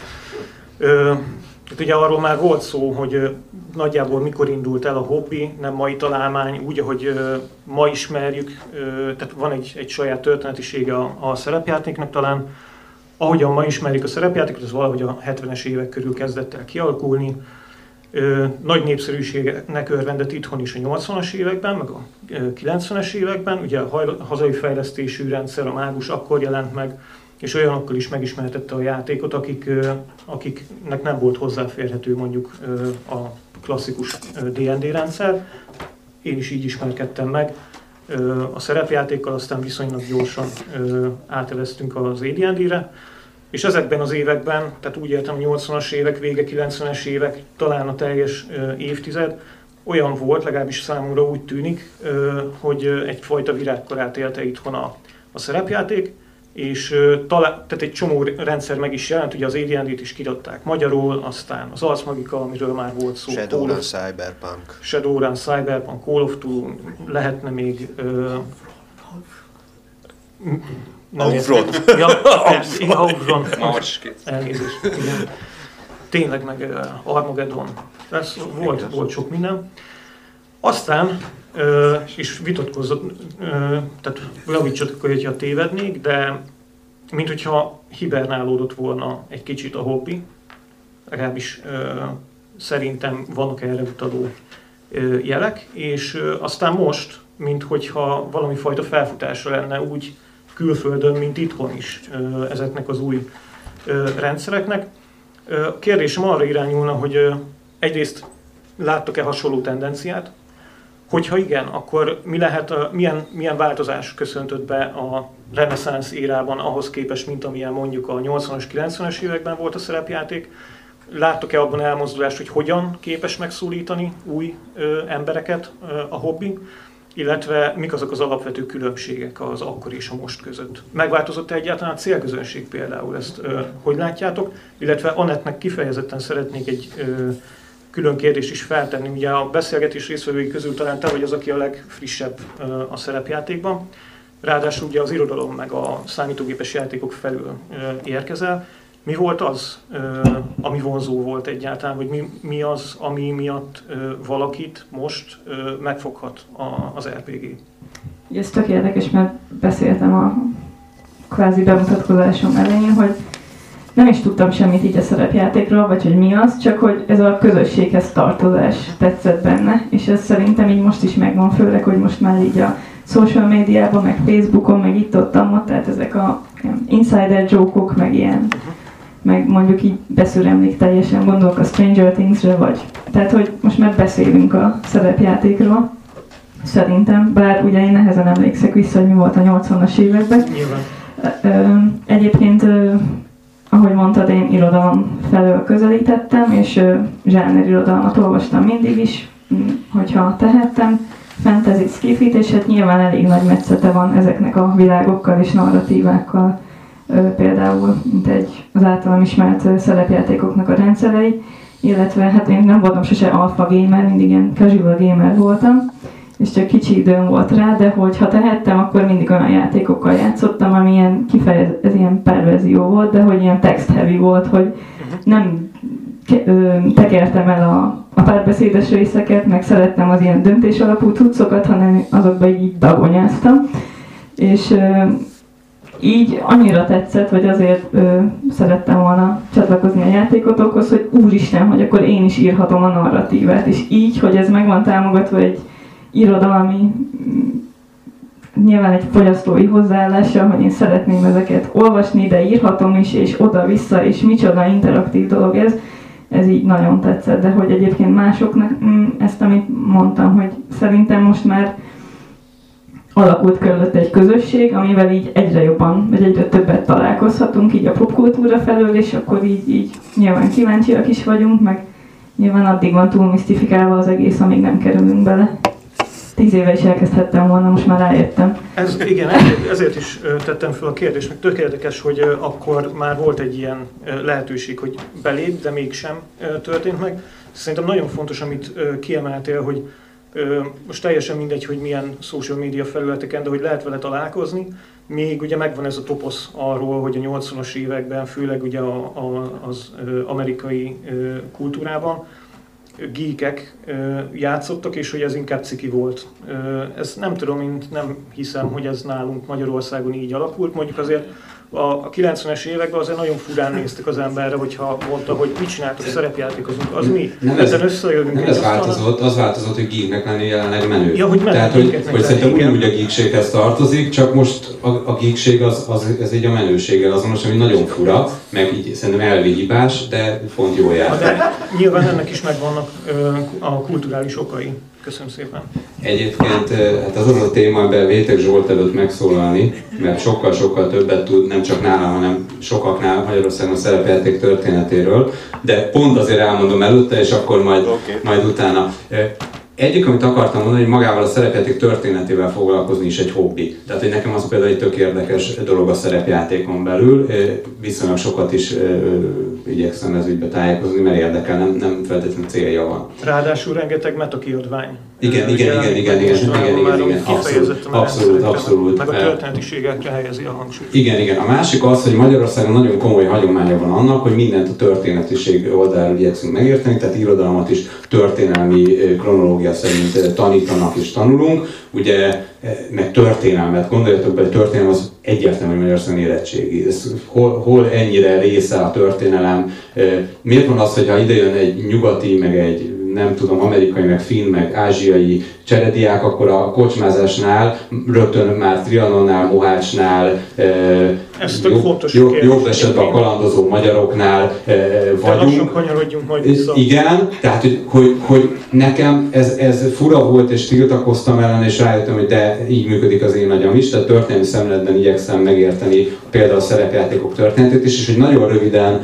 Ö, Itt ugye arról már volt szó, hogy nagyjából mikor indult el a hobbi, nem mai találmány, úgy, ahogy ma ismerjük, tehát van egy, egy saját történetisége a, a szerepjátéknak talán. Ahogyan ma ismerjük a szerepjátékot, ez valahogy a hetvenes évek körül kezdett el kialakulni. Nagy népszerűségnek örvendett itthon is a nyolcvanas években, meg a kilencvenes években. Ugye a hazai fejlesztésű rendszer, a mágus akkor jelent meg, és olyanokkal is megismertette a játékot, akik, akiknek nem volt hozzáférhető mondjuk a klasszikus dé end dé rendszer. Én is így ismerkedtem meg a szerepjátékkal, aztán viszonylag gyorsan áteveztünk az á dé end dé-re. És ezekben az években, tehát úgy értem a nyolcvanas évek, vége kilencvenes évek, talán a teljes évtized, olyan volt, legalábbis számomra úgy tűnik, hogy egyfajta virágkorát élte itthon a, a szerepjáték, és talán, tehát egy csomó rendszer meg is jelent, ugye az á dé and dé-t is kiadták magyarul, aztán az Ars Magica, amiről már volt szó. Shadowrun, Cyberpunk. Shadowrun, Cyberpunk, Call of Duty, lehetne még... Uh, Outrun. Ja, igen, Outrun. Elnézést, igen. Tényleg meg uh, Armageddon. Ez volt, volt sok minden. Aztán, uh, és vitatkozott, uh, tehát javítsatok, hogyha tévednék, de mint hogyha hibernálódott volna egy kicsit a hobbi, legalábbis uh, szerintem vannak erre utaló uh, jelek, és uh, aztán most, mint hogyha valami fajta felfutásra lenne úgy külföldön, mint itthon is uh, ezeknek az új uh, rendszereknek. Uh, kérdésem arra irányulna, hogy uh, egyrészt láttok-e hasonló tendenciát? Hogyha igen, akkor mi lehet, a, milyen, milyen változás köszöntött be a reneszánsz érában ahhoz képest, mint amilyen mondjuk a nyolcvanas, kilencvenes években volt a szerepjáték? Láttok-e abban elmozdulást, hogy hogyan képes megszólítani új ö, embereket ö, a hobbi? Illetve mik azok az alapvető különbségek az akkor és a most között? Megváltozott-e egyáltalán a célközönség például? Ezt ö, hogy látjátok? Illetve Anettnek kifejezetten szeretnék egy ö, külön kérdést is feltenni. Ugye a beszélgetés résztvevői közül talán te vagy az, aki a legfrissebb ö, a szerepjátékban. Ráadásul ugye az irodalom meg a számítógépes játékok felül ö, érkezel. Mi volt az, ö, ami vonzó volt egyáltalán, vagy mi, mi az, ami miatt ö, valakit most ö, megfoghat a, az er pé gé? Ez tök érdekes, mert beszéltem a kvázi bemutatkozásom elején, hogy nem is tudtam semmit így a szerepjátékról, vagy hogy mi az, csak hogy ez a közösséghez tartozás tetszett benne, és ez szerintem így most is megvan, főleg, hogy most már így a social médiában, meg Facebookon, meg itt-ott, tehát ezek a insider joke-ok, meg ilyen, meg mondjuk így beszüremlik teljesen, gondolok a Stranger Things-re, vagy. Tehát, hogy most már beszélünk a szerepjátékról, szerintem, bár ugye én nehezen emlékszek vissza, hogy mi volt a nyolcvanas években. Nyilván. Egyébként, ahogy mondtad, én irodalom felől közelítettem, és zsáner irodalmat olvastam mindig is, hogyha tehettem, fantasy, sci-fit, és hát nyilván elég nagy metszete van ezeknek a világokkal és narratívákkal, például, mint egy az általam ismert szerepjátékoknak a rendszerei, illetve hát én nem voltam sose alpha gamer, mindig ilyen casual gamer voltam, és csak kicsi időm volt rá, de hogyha tehettem, akkor mindig olyan játékokkal játszottam, ami ilyen kifejez, ez ilyen perverzió volt, de hogy ilyen text heavy volt, hogy nem tekertem el a, a párbeszédes részeket, meg szerettem az ilyen döntés alapú cuccokat, hanem azokba így dagonyáztam. És így annyira tetszett, hogy azért ö, szerettem volna csatlakozni a játékotokhoz, hogy úristen, hogy akkor én is írhatom a narratívát, és így, hogy ez meg van támogatva egy irodalmi, nyilván egy fogyasztói hozzáállással, hogy én szeretném ezeket olvasni, de írhatom is, és oda-vissza, és micsoda interaktív dolog ez, ez így nagyon tetszett, de hogy egyébként másoknak ezt, amit mondtam, hogy szerintem most már alakult körülött egy közösség, amivel így egyre jobban, vagy egyre többet találkozhatunk így a popkultúra felől, és akkor így, így nyilván kíváncsiak is vagyunk, meg nyilván addig van túl misztifikálva az egész, amíg nem kerülünk bele. Tíz éve is elkezdhettem volna, most már rájöttem. Ez, igen, ezért, ezért is tettem fel a kérdést, meg tök érdekes, hogy akkor már volt egy ilyen lehetőség, hogy belép, de mégsem történt meg. Szerintem nagyon fontos, amit kiemeltél, hogy most teljesen mindegy, hogy milyen social media felületeken, de hogy lehet vele találkozni. Még ugye megvan ez a toposz arról, hogy a nyolcvanas években, főleg ugye a, a, az amerikai kultúrában geekek játszottak, és hogy ez inkább ciki volt. Ez nem tudom, én nem hiszem, hogy ez nálunk Magyarországon így alakult. Mondjuk azért a kilencvenes években azért nagyon furán néztek az emberre, hogyha mondta, hogy mit csináltok, szerepjátékozunk, az mi? Nem ez, nem ez változott, az változott, hogy geeknek lenni jelenleg menő. Ja, hogy menő. Tehát, hogy, hogy szerintem ugyanúgy a geekséghez tartozik, csak most a, a geekség az, az, ez így a menőséggel azonos, ami nagyon fura, meg így szerintem elvi hibás, de pont jól jár. De nyilván ennek is megvannak a kulturális okai. Köszönöm szépen. Egyébként hát az az a téma, amiben Vétek Zsolt előtt megszólalni, mert sokkal-sokkal többet tud, nem csak nálam, hanem sokaknál Magyarországon a szerepjáték történetéről, de pont azért elmondom előtte, és akkor majd, okay. majd utána. Egyik, amit akartam mondani, hogy magával a szerepjáték történetével foglalkozni is egy hobbi. Tehát, hogy nekem az például egy tök érdekes dolog a szerepjátékon belül. Viszonylag sokat is igyekszem ez ügybe tájékozni, mert érdekel, nem, nem feltétlenül célja van. Ráadásul rengeteg metakiadvány. Igen, igen, igen, igen, igen, igen, igen, igen, abszolút, abszolút, abszolút. Meg a történetiségekre helyezi a hangsúlyt. Igen, igen. A másik az, hogy Magyarországon nagyon komoly hagyománya van annak, hogy mindent a történetiség oldaláról igyekszünk megérteni, tehát irodalmat is történelmi kronológia szerint tanítanak és tanulunk. Ugye, meg történelmet, gondoljatok be, hogy történelem az egyértelműen Magyarországon érettségi. Ez hol, hol ennyire része a történelem? Miért van az, hogyha ide jön egy nyugati, meg egy nem tudom, amerikai, meg finn, meg ázsiai cserediák, akkor a kocsmázásnál, rögtön már Trianonnál, Mohácsnál, Ez tök jobb, fontos jobb, jobb esetben a kalandozó magyaroknál vagyunk. De lassan kanyarodjunk majd vissza. Igen, tehát hogy, hogy, hogy nekem ez, ez fura volt, és tiltakoztam ellen, és rájöttem, hogy de így működik az én agyam is, tehát történelmi szemléletben igyekszem megérteni például a szerepjátékok történetét is, és hogy nagyon röviden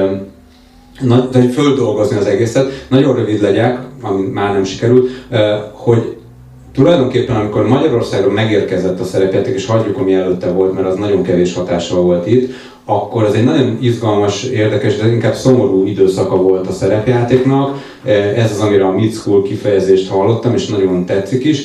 Na, de földolgozni az egészet. Nagyon rövid legyek, ami már nem sikerült, hogy tulajdonképpen amikor Magyarországon megérkezett a szerepjáték, és hagyjuk, ami előtte volt, mert az nagyon kevés hatással volt itt, akkor ez egy nagyon izgalmas, érdekes, de inkább szomorú időszaka volt a szerepjátéknak. Ez az, amire a Mid School kifejezést hallottam, és nagyon tetszik is.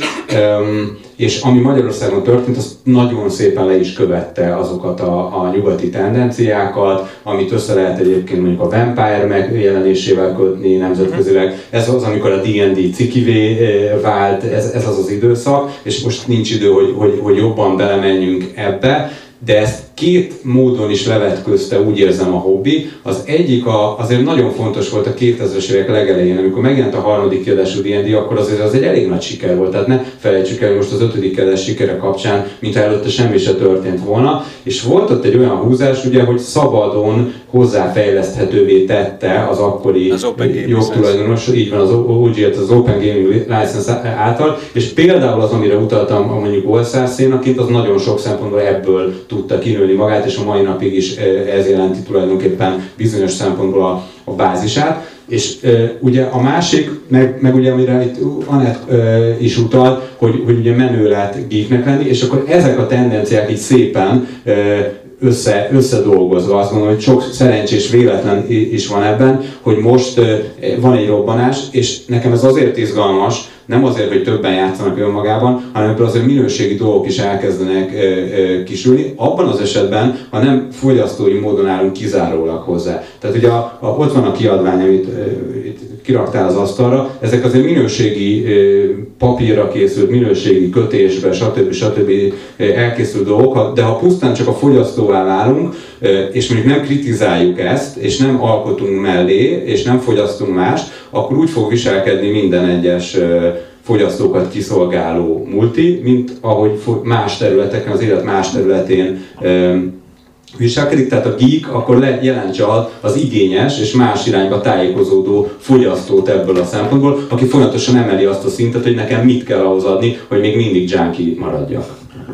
És ami Magyarországon történt, az nagyon szépen le is követte azokat a, a nyugati tendenciákat, amit össze lehet egyébként mondjuk a Vampire megjelenésével kötni nemzetközileg. Ez az, amikor a dé és dé cikivé vált, ez, ez az az időszak, és most nincs idő, hogy, hogy, hogy jobban belemenjünk ebbe. De ezt két módon is levetközte, úgy érzem, a hobbi. Az egyik a, azért nagyon fontos volt a kétezres évek legelején, amikor megjelent a harmadik kiadású dé és dé, akkor azért az egy elég nagy siker volt. Tehát ne felejtsük el, hogy most az ötödik kiadás sikere kapcsán, mintha előtte semmi se történt volna. És volt ott egy olyan húzás, ugye, hogy szabadon hozzáfejleszthetővé tette az akkori az jogtulajdonos, így van, az o gé, az Open Gaming License által, és például az, amire utaltam, mondjuk All-Star szénaként, az nagyon sok szempontból ebből tudta kinőni magát, és a mai napig is ez jelenti tulajdonképpen bizonyos szempontból a, a bázisát. És e, ugye a másik, meg, meg ugye amire itt Anett e, is utalt, hogy, hogy ugye menő lehet geeknek lenni, és akkor ezek a tendenciák így szépen e, össze, összedolgozva, azt gondolom, hogy sok szerencsés véletlen is van ebben, hogy most e, van egy robbanás, és nekem ez azért izgalmas, nem azért, hogy többen játszanak önmagában, hanem azért minőségi dolgok is elkezdenek e, e, kisülni, abban az esetben, ha nem fogyasztói módon állunk kizárólag hozzá. Tehát ugye a, a, ott van a kiadvány, amit e, itt kiraktál az asztalra, ezek azért minőségi e, papírra készült, minőségi kötésbe, stb. stb. Elkészült dolgok, de ha pusztán csak a fogyasztóvá válunk, e, és mondjuk nem kritizáljuk ezt, és nem alkotunk mellé, és nem fogyasztunk mást, akkor úgy fog viselkedni minden egyes fogyasztókat kiszolgáló multi, mint ahogy más területeken, az élet más területén viselkedik. Tehát a geek akkor jelentse az igényes és más irányba tájékozódó fogyasztót ebből a szempontból, aki folyamatosan emeli azt a szintet, hogy nekem mit kell ahhoz adni, hogy még mindig junkie maradjak.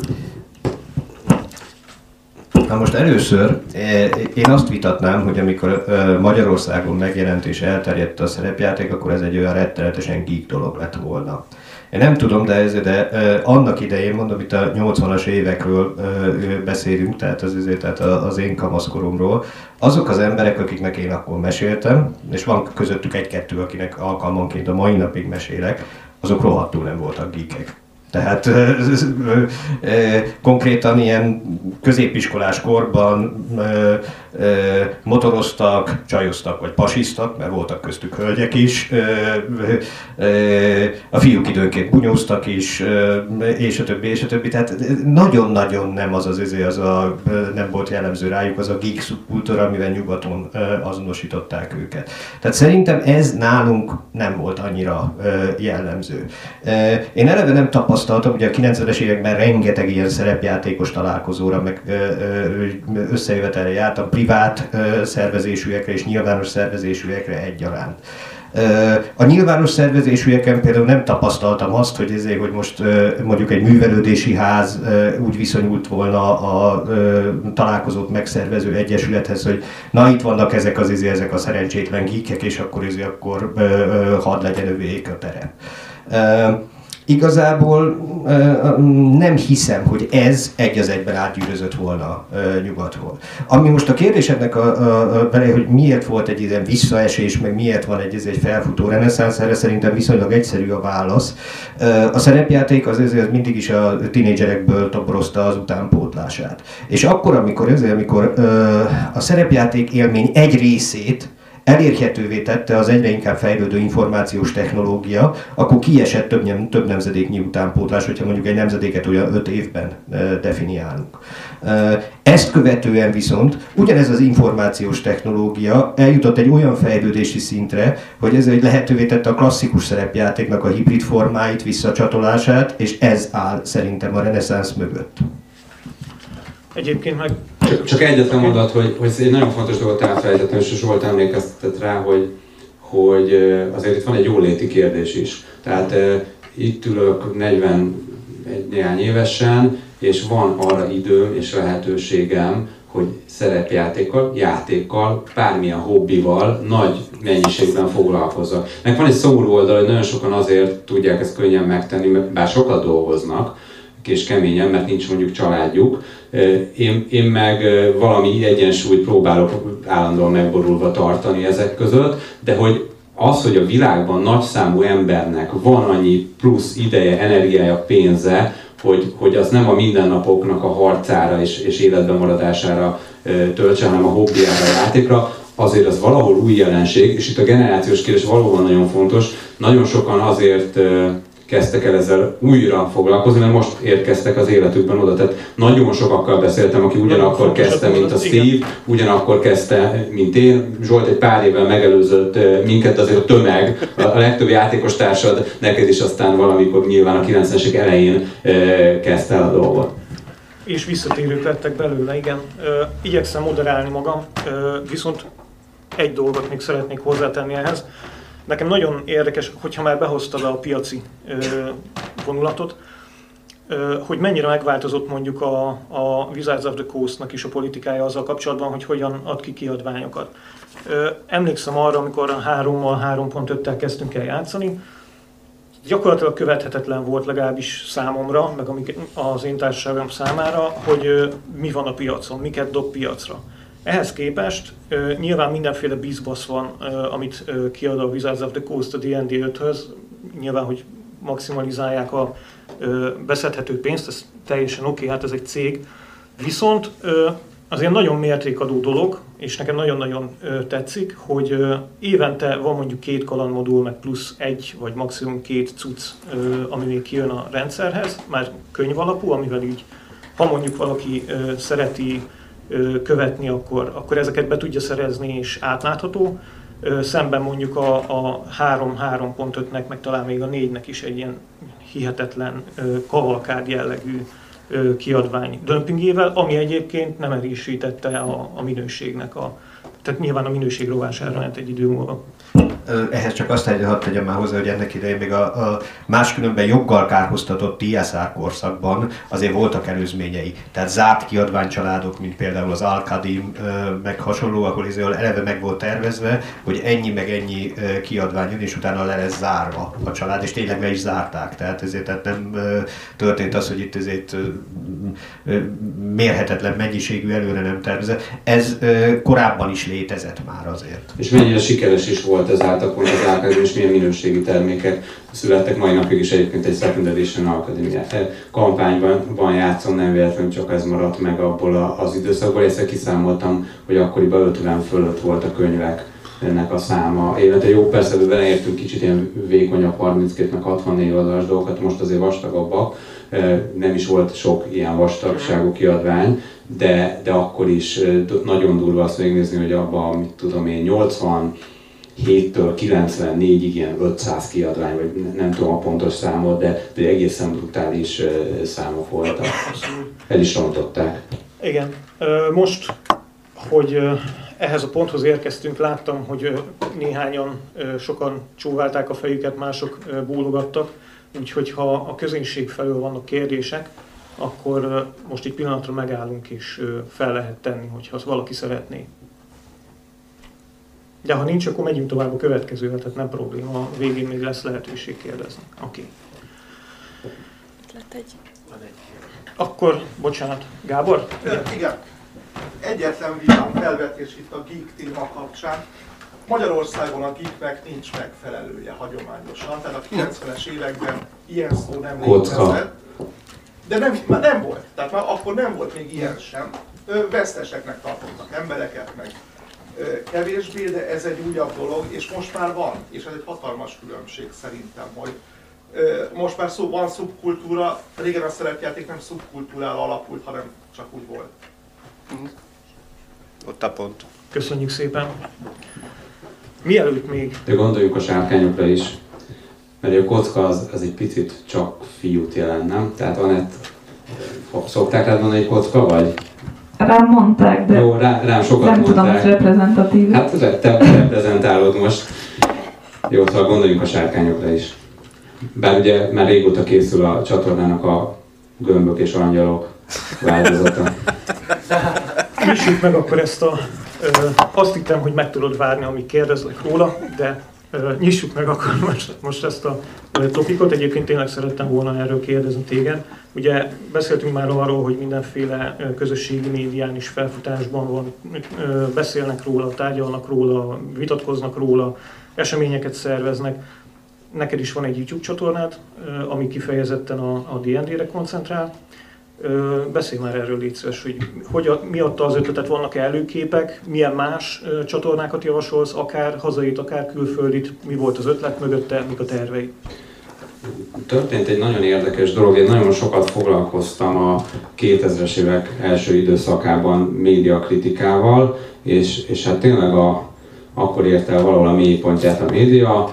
Na most először én azt vitatnám, hogy amikor Magyarországon megjelent és elterjedt a szerepjáték, akkor ez egy olyan rettenetesen geek dolog lett volna. Én nem tudom, de, ez, de annak idején, mondom, itt a nyolcvanas évekről beszélünk, tehát az, tehát az én kamaszkoromról, azok az emberek, akiknek én akkor meséltem, és van közöttük egy-kettő, akinek alkalmanként a mai napig mesélek, azok rohadtul nem voltak geekek. Tehát ö, ö, ö, konkrétan ilyen középiskolás korban ö, ö, motoroztak, csajoztak vagy pasiztak, mert voltak köztük hölgyek is, ö, ö, ö, a fiúk időnként bunyóztak is, ö, és a többi, és a többi. Tehát nagyon-nagyon nem az az, az a, nem volt jellemző rájuk az a geek szubkultúra, amivel nyugaton ö, azonosították őket. Tehát szerintem ez nálunk nem volt annyira ö, jellemző. Ö, én eleve nem tapasztaltam, ugye a kilencvenes években rengeteg ilyen szerepjátékos találkozóra, meg összejövetelre jártam, privát szervezésűekre és nyilvános szervezésűekre egyaránt. A nyilvános szervezésűeken például nem tapasztaltam azt, hogy, ezért, hogy most mondjuk egy művelődési ház úgy viszonyult volna a találkozót megszervező egyesülethez, hogy na itt vannak ezek az izé, ezek a szerencsétlen geekek, és akkor, izé, akkor hadd legyen övék a terep. Igazából nem hiszem, hogy ez egy az egyben átgyűrözött volna nyugatról. Ami most a kérdésednek a, a, a bele, hogy miért volt egy ilyen visszaesés, meg miért van egy, egy felfutó reneszánsz, erre szerintem viszonylag egyszerű a válasz. A szerepjáték az ezért mindig is a tinédzserekből toborozta az utánpótlását. És akkor, amikor, ezért, amikor a szerepjáték élmény egy részét elérhetővé tette az egyre inkább fejlődő információs technológia, akkor kiesett több, nem, több nemzedéknyi utánpótlás, hogyha mondjuk egy nemzedéket olyan öt évben e, definiálunk. E, ezt követően viszont ugyanez az információs technológia eljutott egy olyan fejlődési szintre, hogy ez egy lehetővé tette a klasszikus szerepjátéknak a hibrid formáit, visszacsatolását, és ez áll szerintem a reneszánsz mögött. Egyébként meg... Csak, csak egyetlen mondat, hogy, hogy egy nagyon fontos dolgot elfelejtettem, és Zsolt emlékeztetett rá, hogy, hogy azért itt van egy jóléti kérdés is. Tehát uh, itt ülök negyvenegy néhány évesen, és van arra időm és lehetőségem, hogy szerepjátékkal, játékkal, bármilyen hobbival nagy mennyiségben foglalkozzak. Meg van egy szomorú oldal, hogy nagyon sokan azért tudják ezt könnyen megtenni, bár sokat dolgoznak, és keményen, mert nincs mondjuk családjuk. Én, én meg valami egyensúlyt próbálok állandóan megborulva tartani ezek között, de hogy az, hogy a világban nagyszámú embernek van annyi plusz ideje, energiája, pénze, hogy, hogy az nem a mindennapoknak a harcára és, és életben maradására töltse, hanem a hobbiára, a játékra, azért az valahol új jelenség, és itt a generációs kérdés valóban nagyon fontos. Nagyon sokan azért kezdtek el ezzel újra foglalkozni, mert most érkeztek az életükben oda. Tehát nagyon sokakkal beszéltem, aki ugyanakkor kezdte, mint a Steve, ugyanakkor kezdte, mint én. Zsolt egy pár évvel megelőzött minket, azért a tömeg, a legtöbb játékos társad, neked is aztán valamikor nyilván a kilencvenesek elején kezdte el a dolgot. És visszatérők lettek belőle, igen. Igyekszem moderálni magam, viszont egy dolgot még szeretnék hozzátenni ehhez. Nekem nagyon érdekes, hogyha már behoztad a piaci ö, vonulatot, ö, hogy mennyire megváltozott mondjuk a, a Wizards of the Coast-nak is a politikája azzal kapcsolatban, hogy hogyan ad ki kiadványokat. Ö, emlékszem arra, amikor a hárommal, három pont öttel kezdtünk el játszani, gyakorlatilag követhetetlen volt legalábbis számomra, meg az én társaságom számára, hogy ö, mi van a piacon, miket dob piacra. Ehhez képest uh, nyilván mindenféle bizbasz van, uh, amit uh, kiad a Wizards of the Coast a dé és dé öthöz. Nyilván, hogy maximalizálják a uh, beszedhető pénzt, ez teljesen oké, okay, hát ez egy cég. Viszont uh, azért nagyon mértékadó dolog, és nekem nagyon-nagyon uh, tetszik, hogy uh, évente van mondjuk két kalandmodul, meg plusz egy, vagy maximum két cucc, uh, ami még kijön a rendszerhez, már könyv alapú, amivel így, ha mondjuk valaki uh, szereti követni, akkor, akkor ezeket be tudja szerezni és átlátható. Szemben mondjuk a, a három három pont ötnek, meg talán még a négynek is egy ilyen hihetetlen kavalkád jellegű kiadvány dömpingével, ami egyébként nem erősítette a, a minőségnek a, tehát nyilván a minőség rovására ment egy idő múlva. Ehhez csak azt hadd tegyem már hozzá, hogy ennek idején még a, a máskülönben joggal kárhoztatott té es er korszakban azért voltak előzményei. Tehát zárt kiadványcsaládok, mint például az Al-Qadim, meg hasonló, ahol eleve meg volt tervezve, hogy ennyi meg ennyi kiadvány jön, és utána le lesz zárva a család, és tényleg le is zárták. Tehát ezért tehát nem történt az, hogy itt ezért mérhetetlen mennyiségű előre nem tervezett. Ez korábban is létezett már azért. És mennyire sikeres is volt ez általában az Al-Qadim, és milyen minőségi termékek születtek. Mai napig is egyébként egy Second Edition Al-Qadim kampányban játszom, nem véletlenül csak ez maradt meg abból az időszakból. Egyszer kiszámoltam, hogy akkoriban ötven fölött volt a könyvek ennek a száma. Évente jó, persze beleértünk kicsit ilyen vékonyabb harminckét meg hatvannégy oldalas dolgokat, most azért vastagabbak. Nem is volt sok ilyen vastagságú kiadvány, de, de akkor is nagyon durva azt megnézni, hogy abban, mit tudom én, nyolcvanhéttől kilencvennégyig ilyen ötszáz kiadvány, vagy nem tudom a pontos számot, de, de egészen brutális számok voltak. El is rontották. Igen. Most, hogy ehhez a ponthoz érkeztünk, láttam, hogy néhányan, sokan csóválták a fejüket, mások bólogattak, úgyhogy ha a közönség felől vannak kérdések, akkor most egy pillanatra megállunk és fel lehet tenni, hogyha azt valaki szeretné. De ha nincs, akkor megyünk tovább a következővel, tehát nem probléma, a végén még lesz lehetőség kérdezni. Oké. Okay. Lett egy. Akkor, bocsánat, Gábor? Igen. Egyetlen vidám felvetés itt a geek téma kapcsán. Magyarországon a geeknek nincs megfelelője hagyományosan, tehát a kilencvenes években ilyen szó nem létezett. De nem, már nem volt, tehát már akkor nem volt még ilyen sem. Veszteseknek tartottak embereket, meg kevésbé, de ez egy újabb dolog, és most már van, és ez egy hatalmas különbség szerintem, hogy most már szó, van szubkultúra, régen a szerepjáték nem szubkultúrára alapult, hanem csak úgy volt. Ott a pont. Köszönjük szépen. Mielőtt még... De gondoljuk a sárkányokra is, mert a kocka az, az egy picit csak fiút jelent, nem? Tehát Anett, szokták rád mondani egy kocka, vagy? Rám mondták, de jó, rá, rám sokat nem mondták. tudom, hogy reprezentatív. Hát te reprezentálod most. Jó, szóval gondoljunk a sárkányokra is. Bár ugye már régóta készül a csatornának a gömbök és angyalok változata. Nyissuk meg akkor ezt a... Ö, azt hittem, hogy meg tudod várni, amíg kérdezlek róla, de ö, nyissuk meg akkor most, most ezt a topikot. Egyébként tényleg szerettem volna erről kérdezni téged. Ugye beszéltünk már arról, hogy mindenféle közösségi médián is felfutásban van, ö, beszélnek róla, tárgyalnak róla, vitatkoznak róla, eseményeket szerveznek. Neked is van egy YouTube csatornád, ami kifejezetten a, a dé and dé-re koncentrál. Beszélj már erről, légy szíves, hogy, hogy a, mi adta az ötletet, vannak-e előképek, milyen más csatornákat javasolsz, akár hazait, akár külföldit, mi volt az ötlet mögötte, mik a tervei? Történt egy nagyon érdekes dolog, én nagyon sokat foglalkoztam a kétezres évek első időszakában médiakritikával, és, és hát tényleg a, akkor ért el valahol a mélypontját a média,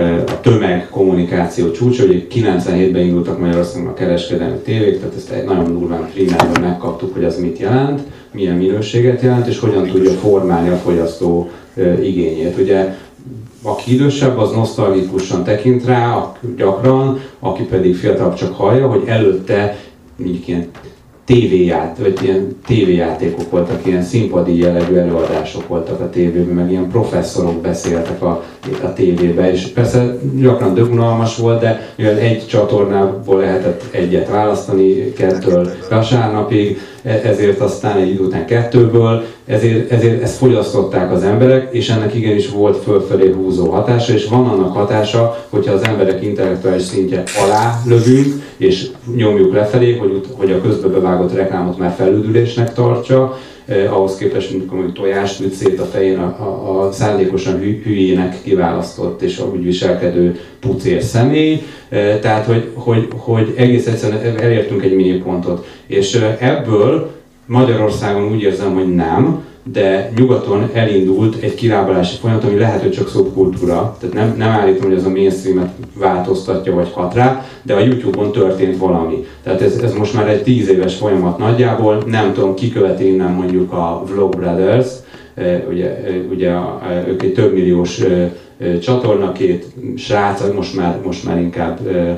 a tömegkommunikáció csúcsa, hogy kilencvenhétben indultak Magyarországon a kereskedelmi tévék, tehát ezt egy nagyon durván primárban megkaptuk, hogy az mit jelent, milyen minőséget jelent, és hogyan tudja formálni a fogyasztó igényét. Ugye, aki idősebb, az nosztalgikusan tekint rá, gyakran, aki pedig fiatalabb csak hallja, hogy előtte mondjuk ilyen tévéját, vagy ilyen tévéjátékok voltak, ilyen színpadi jellegű előadások voltak a tévében, meg ilyen professzorok beszéltek a, a tévébe, és persze gyakran dögunalmas volt, de mivel egy csatornából lehetett egyet választani, kettől vasárnapig, ezért aztán egy idő után kettőből, ezért, ezért ezt fogyasztották az emberek, és ennek igenis volt fölfelé húzó hatása, és van annak hatása, hogyha az emberek intellektuális szintje alá lövünk, és nyomjuk lefelé, hogy, hogy a közbe bevágott reklámot már felüdülésnek tartsa, eh, ahhoz képest, mint amikor tojást üt szét a fején a, a, a szándékosan hű, hülyének kiválasztott és úgy viselkedő pucér személy. Eh, tehát, hogy, hogy, hogy egész egyszerűen elértünk egy mélypontot. És eh, ebből Magyarországon úgy érzem, hogy nem, de nyugaton elindult egy kilábalási folyamat, ami lehet, hogy csak szubkultúra, tehát nem, nem állítom, hogy ez a mainstreamet változtatja vagy hat rá, de a YouTube-on történt valami. Tehát ez, ez most már egy tíz éves folyamat nagyjából, nem tudom, ki követi innen mondjuk a Vlogbrothers, ugye, ugye a, ők egy több milliós csatorna, két srác, most már, most már inkább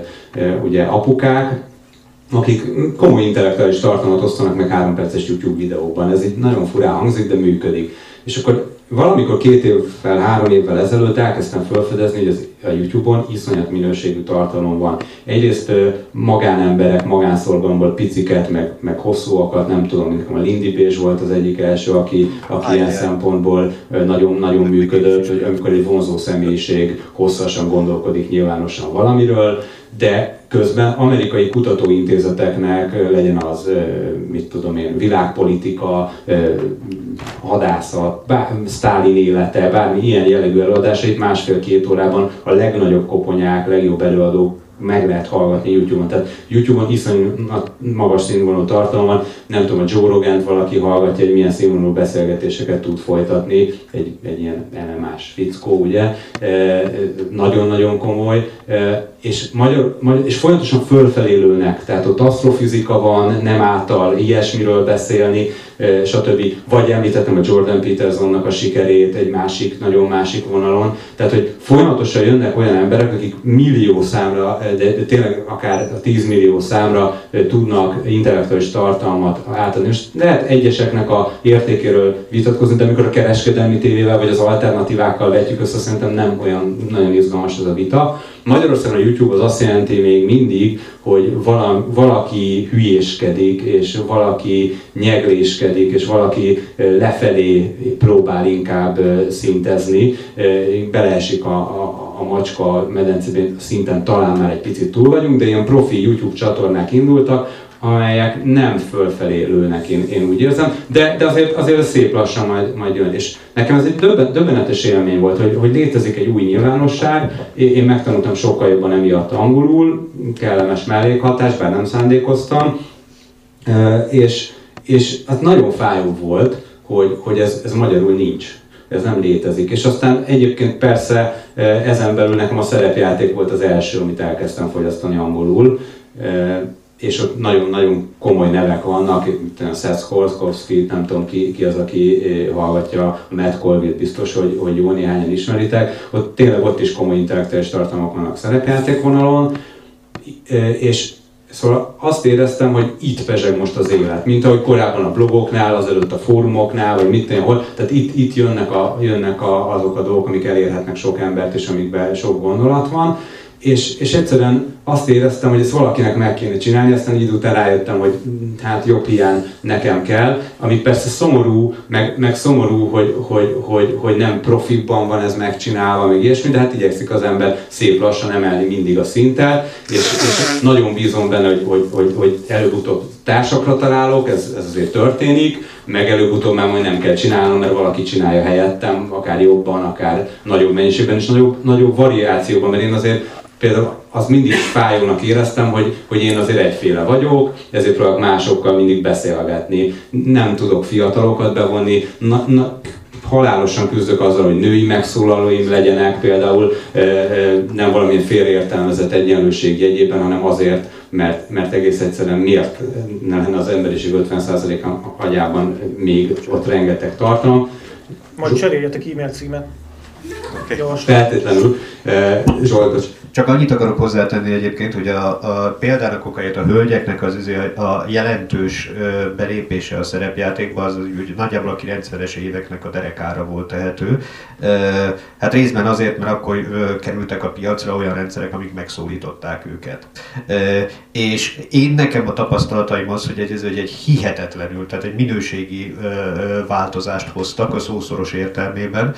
ugye apukák, akik komoly intellektuális tartalmat osztanak meg három perces YouTube videóban. Ez így nagyon furán hangzik, de működik. És akkor valamikor két évvel, három évvel ezelőtt elkezdtem felfedezni, hogy az, a YouTube-on iszonyat minőségű tartalom van. Egyrészt magánemberek, magánszorgalomból piciket, meg, meg hosszúakat, nem tudom, mint a Lindy Page volt az egyik első, aki, aki ilyen szempontból nagyon, nagyon működött, hogy amikor egy vonzó személyiség hosszasan gondolkodik nyilvánosan valamiről, de közben amerikai kutatóintézeteknek legyen az, mit tudom én, világpolitika, hadászat, bár, Sztálin élete, bármi ilyen jellegű előadásait másfél-két órában a legnagyobb koponyák, legjobb előadók meg lehet hallgatni YouTube-on. Tehát YouTube-on iszonyat magas színvonalú tartalom van, nem tudom, a Joe Rogant valaki hallgatja, hogy milyen színvonalú beszélgetéseket tud folytatni, egy, egy ilyen em em á-s fickó, ugye, nagyon-nagyon komoly, és, magyar, magyar, és folyamatosan fölfelé lőnek, tehát ott asztrofizika van, nem által ilyesmiről beszélni, stb. Vagy említettem a Jordan Petersonnak a sikerét egy másik, nagyon másik vonalon. Tehát, hogy folyamatosan jönnek olyan emberek, akik millió számra, de tényleg akár tíz millió számra tudnak intellektuális tartalmat átadni. Most lehet egyeseknek a értékéről vitatkozni, de amikor a kereskedelmi tévével vagy az alternatívákkal vetjük össze, szerintem nem olyan nagyon izgalmas ez a vita. Magyarországon a YouTube az azt jelenti még mindig, hogy valaki hülyéskedik, és valaki nyegléskedik, és valaki lefelé próbál inkább szintezni, beleesik a, a, a macska medencében, szinten talán már egy picit túl vagyunk, de ilyen profi YouTube csatornák indultak, amelyek nem fölfelé lőnek, én, én úgy érzem, de, de azért, azért szép lassan majd, majd jön. És nekem ez egy döbben, döbbenetes élmény volt, hogy, hogy létezik egy új nyilvánosság, én megtanultam sokkal jobban emiatt angolul, kellemes mellékhatás, bár nem szándékoztam, és, és hát nagyon fájó volt, hogy, hogy ez, ez magyarul nincs. Ez nem létezik. És aztán egyébként persze ezen belül nekem a szerepjáték volt az első, amit elkezdtem fogyasztani angolul, és ott nagyon-nagyon komoly nevek vannak, a Seth Horskowski, nem tudom ki, ki az, aki hallgatja, a Matt Colville biztos, hogy, hogy jó néhányan ismeritek. Ott tényleg ott is komoly intellektuális tartalmak vannak szerepjáték vonalon, és szóval azt éreztem, hogy itt pezseg most az élet, mint ahogy korábban a blogoknál, azelőtt a fórumoknál, vagy mit tenni, hol. Tehát itt, itt jönnek, a, jönnek a, azok a dolgok, amik elérhetnek sok embert, és amikben sok gondolat van. És, és egyszerűen azt éreztem, hogy ezt valakinek meg kéne csinálni, aztán idő után rájöttem, hogy hát jobb hiány nekem kell, ami persze szomorú, meg, meg szomorú, hogy, hogy, hogy, hogy nem profibban van ez megcsinálva, meg ilyesmi, de hát igyekszik az ember szép lassan emelni mindig a szintet, és, és nagyon bízom benne, hogy, hogy, hogy, hogy előbb-utóbb társakra találok, ez, ez azért történik, meg előbb-utóbb már majd nem kell csinálnom, mert valaki csinálja helyettem, akár jobban, akár nagyobb mennyiségben, és nagyobb, nagyobb variációban, mert én azért például az mindig fájónak éreztem, hogy, hogy én azért egyféle vagyok, ezért próbálok másokkal mindig beszélgetni. Nem tudok fiatalokat bevonni, na, na, halálosan küzdök azzal, hogy női megszólalóim legyenek, például e, e, nem valamilyen félreértelmezett egyenlőség jegyében, hanem azért, mert, mert egész egyszerűen miért ne lenne az emberiség ötven százalék agyában még ott rengeteg tartalom. Majd cseréljetek e-mail címet. Okay. Feltétlenül. E, Zsoltos. Csak annyit akarok hozzátenni egyébként, hogy a, a példának okáért a hölgyeknek az, az a jelentős belépése a szerepjátékba, az úgy nagyjából a kilencvenes éveknek a derekára volt tehető. Hát részben azért, mert akkor kerültek a piacra olyan rendszerek, amik megszólították őket. És én nekem a tapasztalataim az, hogy ez egy, egy hihetetlenül, tehát egy minőségi változást hoztak a szószoros értelmében.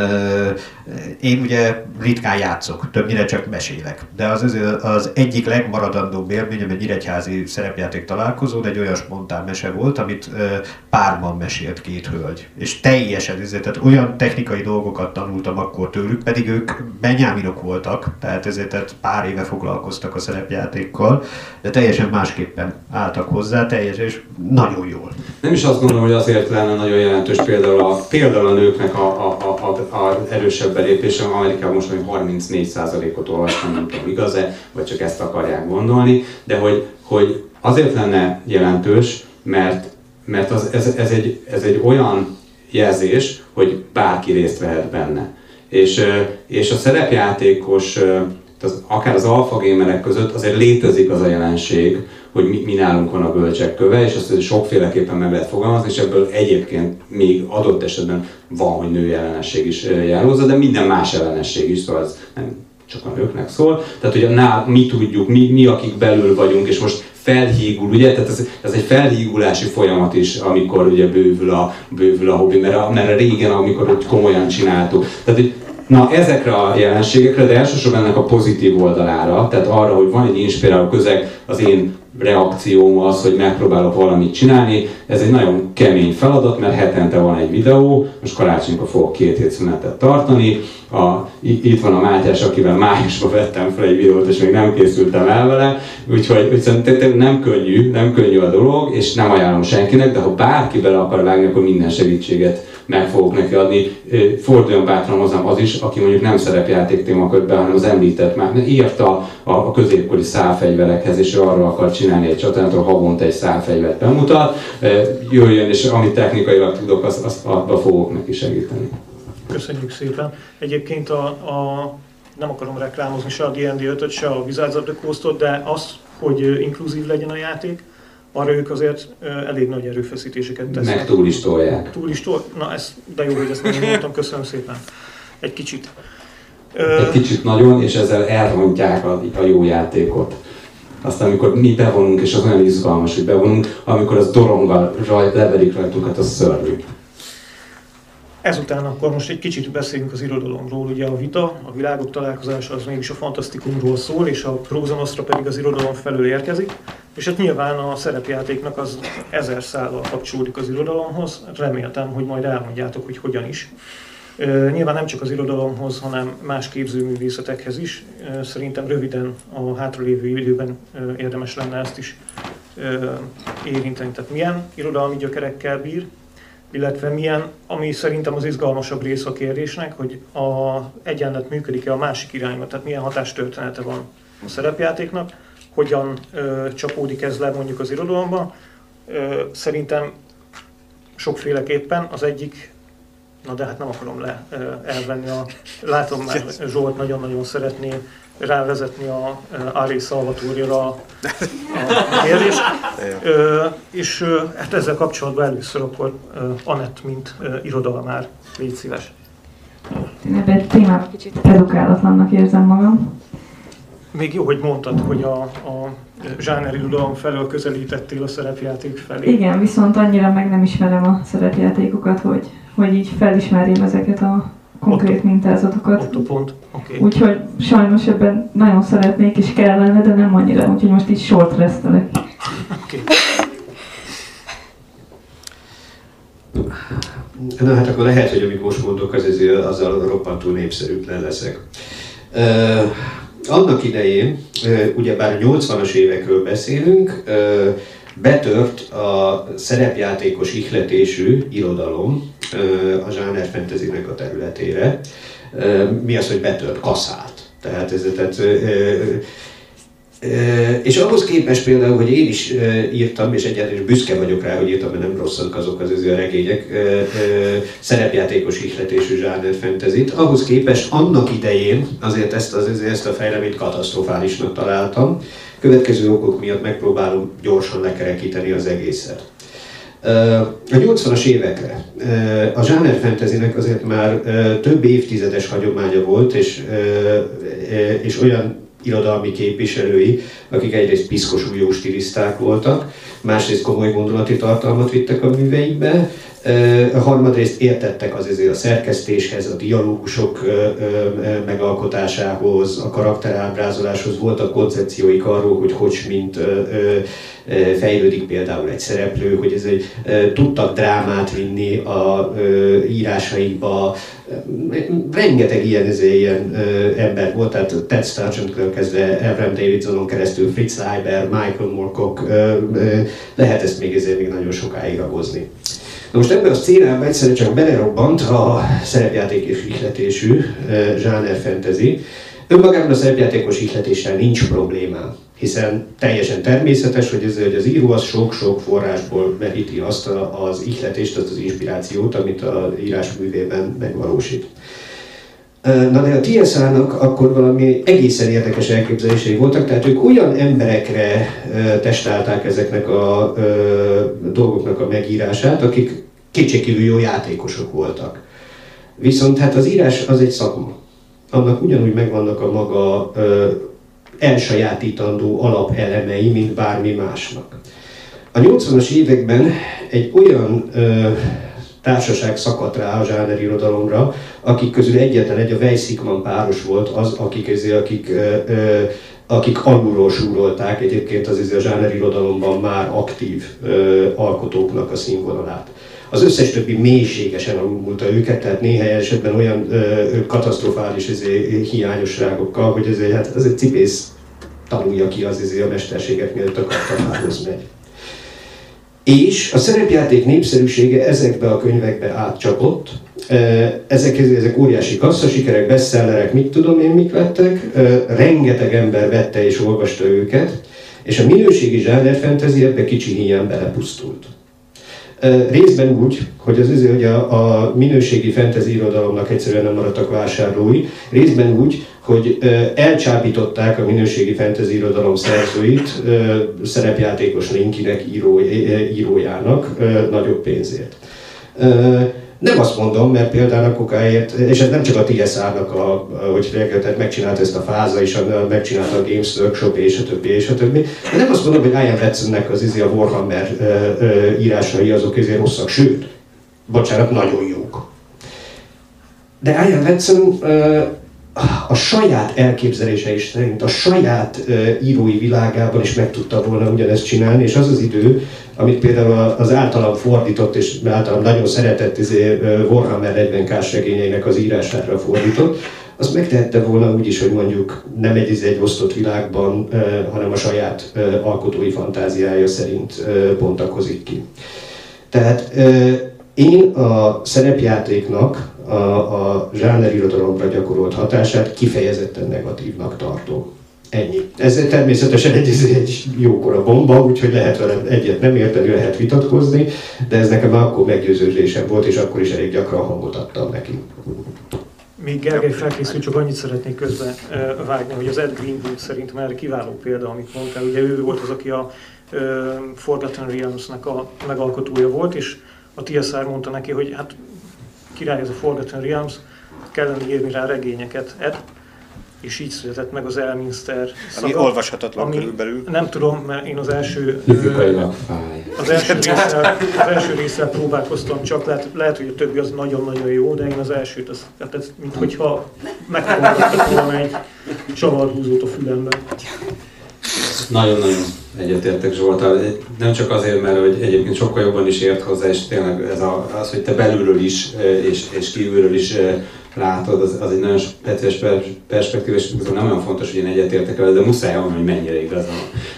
Én ugye ritkán játszok, többnyire csak mesélek. De az, az egyik legmaradandóbb élményem egy nyíregyházi szerepjáték találkozón egy olyan spontán mese volt, amit párban mesélt két hölgy. És teljesen, tehát olyan technikai dolgokat tanultam akkor tőlük, pedig ők benyáminok voltak, tehát ezért tehát pár éve foglalkoztak a szerepjátékkal, de teljesen másképpen álltak hozzá, teljesen és nagyon jól. Nem is azt gondolom, hogy azért lenne nagyon jelentős például a, például a nőknek a, a, a, a, a erősebb belépése, Amerikában most mondjuk harmincnégy százalékot olvastam, nem tudom igaz-e, vagy csak ezt akarják gondolni, de hogy, hogy azért lenne jelentős, mert, mert az, ez, ez, egy, ez egy olyan jelzés, hogy bárki részt vehet benne. És, és a szerepjátékos, az, akár az alfagémerek között azért létezik az a jelenség, hogy mi, mi nálunk van a bölcsek köve, és azt sokféleképpen meg lehet fogalmazni, és ebből egyébként még adott esetben van, hogy női ellenesség is jelozza, de minden más ellenesség is, szóval ez nem csak a nőknek szól. Tehát, hogy nál, mi tudjuk, mi, mi akik belül vagyunk, és most felhígul, ugye? Tehát ez, ez egy felhígulási folyamat is, amikor ugye bővül a, bővül a hobbi, mert, a, mert a régen, amikor ott komolyan csináltuk. Tehát, hogy na, ezekre a jelenségekre, de elsősorban ennek a pozitív oldalára, tehát arra, hogy van egy inspiráló közeg, az én reakcióm az, hogy megpróbálok valamit csinálni. Ez egy nagyon kemény feladat, mert hetente van egy videó, most karácsonykor fogok két hét szünetet tartani. A, itt van a Mátyás, akivel májusban vettem fel egy videót, és még nem készültem el vele, úgyhogy, úgyhogy nem könnyű, nem könnyű a dolog, és nem ajánlom senkinek, de ha bárki bele akar vágni, akkor minden segítséget meg fogok neki adni. Forduljon bátran hozzám az is, aki mondjuk nem szerepjáték témakört be, hanem az említett már írta a, a középkori szálfegyverekhez, és ő arról akar csinálni egy csatornát, ahol havonta egy szálfegyvert bemutat. Jöjjön, és amit technikailag tudok, azt, azt abba fogok neki segíteni. Köszönjük szépen. Egyébként a, a, nem akarom reklámozni se a dé és dé ötöt, se a Wizards of the Coastot, de az, hogy inkluzív legyen a játék, arra ők azért elég nagy erőfeszítéseket tesznek. Meg túl is tolják. Túl is tol... Na, ez, de jó, hogy ezt nem mondtam, köszönöm szépen. Egy kicsit. Egy kicsit nagyon, és ezzel elrontják a, a jó játékot. Aztán amikor mi bevonunk, és az olyan izgalmas, hogy bevonunk, amikor az doronggal raj, leverik rajtunkat, az szörnyű. Ezután akkor most egy kicsit beszélünk az irodalomról. Ugye a vita, a világok találkozása az mégis a fantasztikumról szól, és a Próza Nostra pedig az irodalom felől érkezik. És hát nyilván a szerepjátéknak az ezer szállal kapcsolódik az irodalomhoz. Reméltem, hogy majd elmondjátok, hogy hogyan is. Nyilván nem csak az irodalomhoz, hanem más képzőművészetekhez is. Szerintem röviden a hátralévő időben érdemes lenne ezt is érinteni. Tehát milyen irodalmi gyökerekkel bír, illetve milyen, ami szerintem az izgalmasabb rész a kérdésnek, hogy az egyenlet működik-e a másik irányba, tehát milyen hatástörténete van a szerepjátéknak, hogyan ö, csapódik ez le mondjuk az irodalomban. Ö, szerintem sokféleképpen az egyik, na de hát nem akarom le ö, elvenni a, látom már Zsolt nagyon-nagyon szeretné rávezetni a Ari Salvatore-ra a, a kérdést. Ö, és ö, hát ezzel kapcsolatban először akkor ö, Anett, mint ö, irodalmár, légy szíves. Én ebben egy témát edukálatlannak érzem magam. Még jó, hogy mondtad, hogy a, a zsáner irodalom felől közelítettél a szerepjáték felé. Igen, viszont annyira meg nem ismerem a szerepjátékokat, hogy, hogy így felismerjem ezeket a konkrét ott, mintázatokat. Ott a pont. Okay. Úgyhogy sajnos ebben nagyon szeretnék és kellene, de nem annyira, úgyhogy most így short resztelek. Okay. Na hát akkor lehet, hogy amit most mondok, az azért azzal roppantúl népszerűtlen leszek. Uh, annak idején, uh, ugyebár a nyolcvanas évekről beszélünk, uh, betört a szerepjátékos ihletésű irodalom uh, a zsáner fantasynek a területére. Uh, mi az, hogy betört? Kaszált. Tehát ez, tehát, uh, és ahhoz képest például, hogy én is írtam, és egyáltalán büszke vagyok rá, hogy írtam, mert nem rosszak azok az az regények, szerepjátékos ihletésű zsáner fantasyt, ahhoz képest annak idején azért ezt, az, ezt a fejleményt katasztrofálisnak találtam. Következő okok miatt megpróbálom gyorsan lekerekíteni az egészet. A nyolcvanas évekre a zsáner fantasynek azért már több évtizedes hagyománya volt, és, és olyan irodalmi képviselői, akik egyrészt piszkos újó stiliszták voltak, másrészt komoly gondolati tartalmat vittek a műveikbe, a harmadrészt értettek az ezért a szerkesztéshez, a dialógusok megalkotásához, a karakterábrázoláshoz, voltak koncepcióik arról, hogy hogy mint fejlődik például egy szereplő, hogy ez egy, tudtak drámát vinni a írásaikba. Rengeteg ilyen, ez ilyen ember volt, tehát Ted Sargent-től kezdve Avram Davidsonon keresztül Fritz Leiber, Michael Moorcock, lehet ezt még ezért még nagyon sokáig ragozni. Na most ebben a szcénában egyszerűen csak belerobbant a szerepjáték és ihletésű zsáner fantasy. Önmagában a szerepjátékos ihletéssel nincs problémám, hiszen teljesen természetes, hogy, ez, hogy az író az sok-sok forrásból meríti azt a, az ihletést, azt az inspirációt, amit az írásművében megvalósít. Na de a té es á-nak akkor valami egészen érdekes elképzelései voltak, tehát ők olyan emberekre testálták ezeknek a dolgoknak a megírását, akik kétségkívül jó játékosok voltak. Viszont hát az írás az egy szakma. Annak ugyanúgy megvannak a maga elsajátítandó alapelemei, mint bármi másnak. A nyolcvanas években egy olyan ö, társaság szakadt rá a zsánerirodalomra, akik közül egyetlen egy, a Weiss-Hickman páros volt az, akik, ezért, akik, ö, ö, akik alulról súrolták egyébként az a zsánerirodalomban már aktív ö, alkotóknak a színvonalát. Az összes többi mélységesen alulmúlta őket, tehát néhány esetben olyan ö, katasztrofális ezért, hiányosságokkal, hogy ezért, hát az egy cipész tanulja ki az ezért a mesterséget, mielőtt a kartafához megy. És a szerepjáték népszerűsége ezekbe a könyvekbe átcsapott. Ezek, ezek óriási kasszasikerek, bestsellerek, mit tudom én mik lettek. Rengeteg ember vette és olvasta őket, és a minőségi zsáner fantasy ebbe kicsi híján belepusztult. Részben úgy, hogy, az, hogy a, a minőségi fantasy irodalomnak egyszerűen nem maradtak vásárlói, részben úgy, hogy elcsábították a minőségi fantasy irodalom szerzőit szerepjátékos Linkinek, író, írójának nagyobb pénzért. Nem azt mondom, mert például a kokáért, és ez nem csak a té es á-nak, a, hogy tehát megcsinálta ezt a fáza, és a, megcsinálta a Games Workshop, és a többi, és a többi. De nem azt mondom, hogy Ian Watsonnek az izé a Warhammer uh, uh, írásai azok ezért rosszak, sőt, bocsánat, nagyon jók. De Ian Watson uh, a saját elképzelései szerint, a saját uh, írói világában is meg tudta volna ugyanezt csinálni, és az az idő, amit például az általam fordított, és általam nagyon szeretett izé, uh, Warhammer negyven ká-s regényeinek az írására fordított, azt megtehette volna úgy is, hogy mondjuk nem egy, egy osztott világban, uh, hanem a saját uh, alkotói fantáziája szerint uh, bontakozik ki. Tehát uh, én a szerepjátéknak a, a zsánerirodalomra gyakorolt hatását kifejezetten negatívnak tartom. Ennyi. Ez természetesen egy, egy jókora bomba, úgyhogy lehet vele egyet nem érteni, lehet vitatkozni, de ez nekem akkor meggyőződésem volt, és akkor is elég gyakran hangot adtam neki. Még Gergely felkészül, csak annyit szeretnék közben vágni, hogy az Ed Greenwood szerint már kiváló példa, amit mondtál. Ugye ő volt az, aki a uh, Forgotten Realms-nek a megalkotója volt, és a té es á mondta neki, hogy hát király ez a Forgotten Realms, kellene írni rá regényeket, Ed, és így született meg az Elminster Ami szaga, olvashatatlan ami, körülbelül. Nem tudom, mert én az első, Fizikailag fáj. Az első résszel, az első résszel próbálkoztam, csak lehet, lehet, hogy a többi az nagyon-nagyon jó, de én az elsőt, az, tehát ez, mint hogyha megtanultak volna egy csavarhúzót a fülemben. Nagyon-nagyon egyetértek Zsoltál, nem csak azért, mert hogy egyébként sokkal jobban is ért hozzá, és tényleg ez a, az, hogy te belülről is és, és kívülről is látod, az, az egy nagyon speciális perspektíva, és nem olyan fontos, hogy én egyetértek el, de muszáj mondani, hogy mennyire igazam.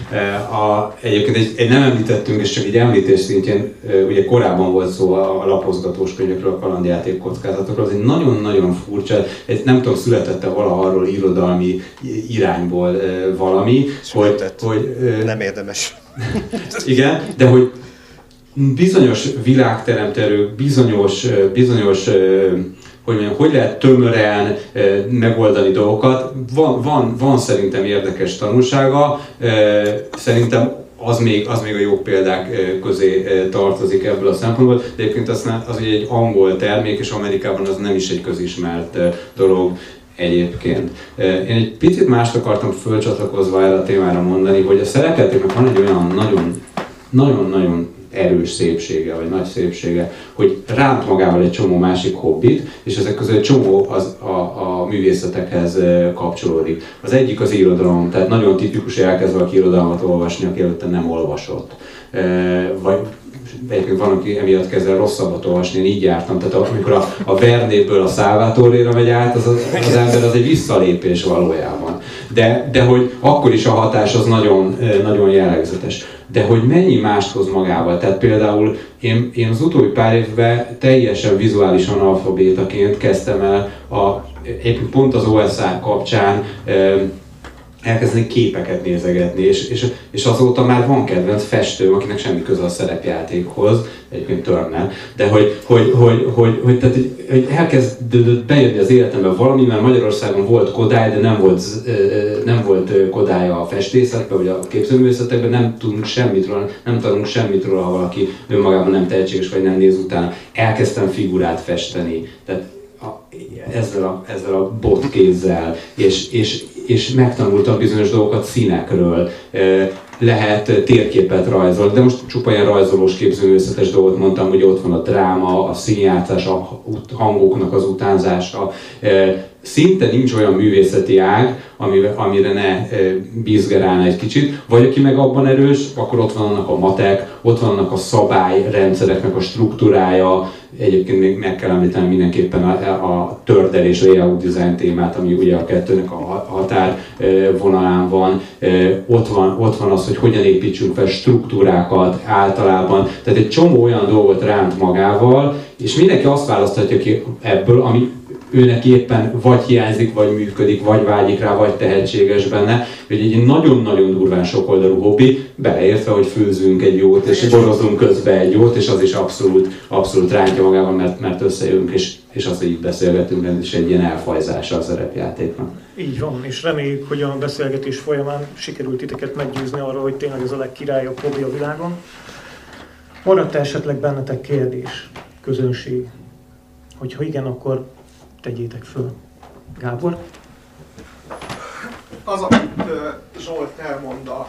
A, egyébként egy, egy nem említettünk, és csak egy említés szintjén, ugye korábban volt szó a, a lapozgatós könyvekről, a kalandjáték kockázatokról, az egy nagyon-nagyon furcsa, egy, nem tudom, született-e valaha arról irodalmi irányból valami, hogy, hogy... Nem érdemes. Igen, de hogy bizonyos világteremtők, bizonyos, bizonyos hogy mondjam, hogy lehet tömören e, megoldani dolgokat. Van, van, van szerintem érdekes tanulsága, e, szerintem az még, az még a jó példák közé e, tartozik ebből a szempontból, de egyébként az, az ugye egy angol termék, és Amerikában az nem is egy közismert e, dolog egyébként. E, én egy picit mást akartam fölcsatlakozva erre a témára mondani, hogy a szerepjátéknak van egy olyan nagyon, nagyon-nagyon erős szépsége, vagy nagy szépsége, hogy ránt magával egy csomó másik hobbit, és ezek közül egy csomó az, a, a művészetekhez kapcsolódik. Az egyik az irodalom, tehát nagyon tipikus, hogy elkezd valaki irodalmat olvasni, aki előtte nem olvasott. Vagy egyébként van, aki emiatt kezd el rosszabbat olvasni, én így jártam, tehát amikor a, a Vernéből a Salvatorére megy át, az, az, az ember az egy visszalépés valójában. De, de hogy akkor is a hatás az nagyon, nagyon jellegzetes. De hogy mennyi mást hoz magával. Tehát például én, én az utóbbi pár évben teljesen vizuálisan alfabétaként kezdtem el, a, éppen pont az o es er kapcsán elkezdeni képeket nézegetni, és, és, és azóta már van kedvenc festőm, akinek semmi köze a szerepjátékhoz, egyébként Turner, de hogy, hogy, hogy, hogy, hogy, tehát, hogy elkezdődött bejönni az életembe valami, mert Magyarországon volt Kodály, de nem volt, nem volt Kodálya a festészetben, vagy a képzőművészetekben, nem tudunk semmit róla, nem tanulunk semmit róla, ha valaki önmagában nem tehetséges, vagy nem néz utána. Elkezdtem figurát festeni, tehát a, ezzel, a, ezzel a botkézzel, és, és, és megtanultam bizonyos dolgokat színekről, lehet térképet rajzolni, de most csupa ilyen rajzolós képzőművészetes dolgot mondtam, hogy ott van a dráma, a színjátszás, a hangoknak az utánzása, szinte nincs olyan művészeti ág, amire, amire ne bízgerálna egy kicsit, vagy aki meg abban erős, akkor ott van annak a matek, ott vannak a szabályrendszereknek a struktúrája, egyébként még meg kell említeni mindenképpen a, a Törder és a layout design témát, ami ugye a kettőnek a határvonalán van. Ott van, ott van az, hogy hogyan építsünk fel struktúrákat általában, tehát egy csomó olyan dolgot ránt magával, és mindenki azt választhatja ki ebből, ami őnek éppen vagy hiányzik, vagy működik, vagy vágyik rá, vagy tehetséges benne, hogy egy nagyon-nagyon durván sokoldalú hobbi, beleértve, hogy főzünk egy jót, és borozunk közben egy jót, és az is abszolút, abszolút rántja magával, mert, mert összejövünk, és, és az, hogy itt beszélgetünk, ez is egy ilyen elfajzása a szerepjátéknak. Így van, és reméljük, hogy a beszélgetés folyamán sikerült titeket meggyőzni arról, hogy tényleg ez a legkirályabb hobbi a világon. Maradt esetleg bennetek kérdés, közönség? Hogyha igen, akkor tegyétek föl. Gábor? Az, amit Zsolt elmond a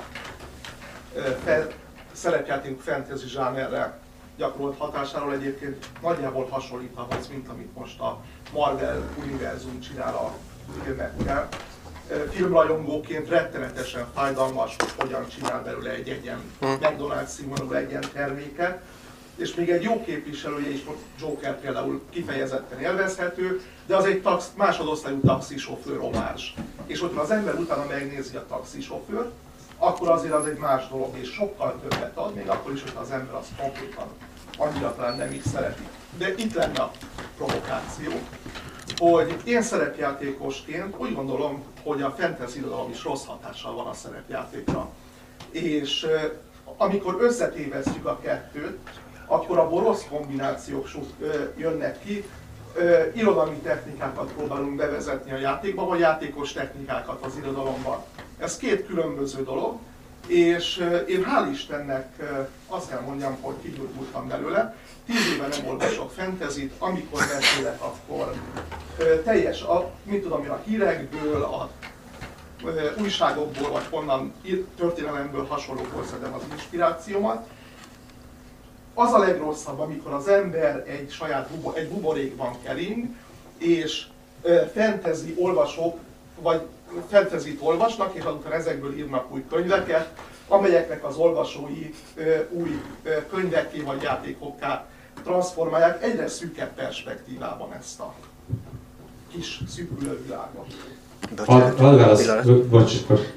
szerepjáték fantasy zsánerre gyakorolt hatásáról, egyébként nagyjából hasonlít ahhoz, mint amit most a Marvel univerzum csinál a filmekkel. Filmrajongóként rettenetesen fájdalmas, hogy hogyan csinál belőle egy egyen McDonald's színvonalú egyen terméket. És még egy jó képviselője is, Joker például kifejezetten élvezhető, de az egy tax, másodosztályú taxisofőr omázs. És hogyha az ember utána megnézi a taxisofőrt, akkor azért az egy más dolog, és sokkal többet ad, még akkor is, hogyha az ember azt konkrétan annyira talán nem is szereti. De itt lenne a provokáció, hogy én szerepjátékosként úgy gondolom, hogy a fantasy irodalom is rossz hatással van a szerepjátékra. És amikor összetévesztjük a kettőt, akkor abból rossz kombinációk jönnek ki. Irodalmi technikákat próbálunk bevezetni a játékba, vagy játékos technikákat az irodalomban. Ez két különböző dolog, és én hál' Istennek azt kell mondjam, hogy kigyógyultam belőle. Tíz éve nem olvasok fantasyt, amikor beszélek, akkor teljes, a, mit tudom én, a hírekből, a újságokból, vagy honnan történelemből hasonlókból szedem az inspirációmat. Az a legrosszabb, amikor az ember egy saját bubo, egy buborékban kering, és fantasy olvasók, vagy fantasyt olvasnak, és azután ezekből írnak új könyveket, amelyeknek az olvasói új könyvekké vagy játékokká transformálják egyre szűkebb perspektívában ezt a kis szűkülő világot. Hadd válasz, bocs,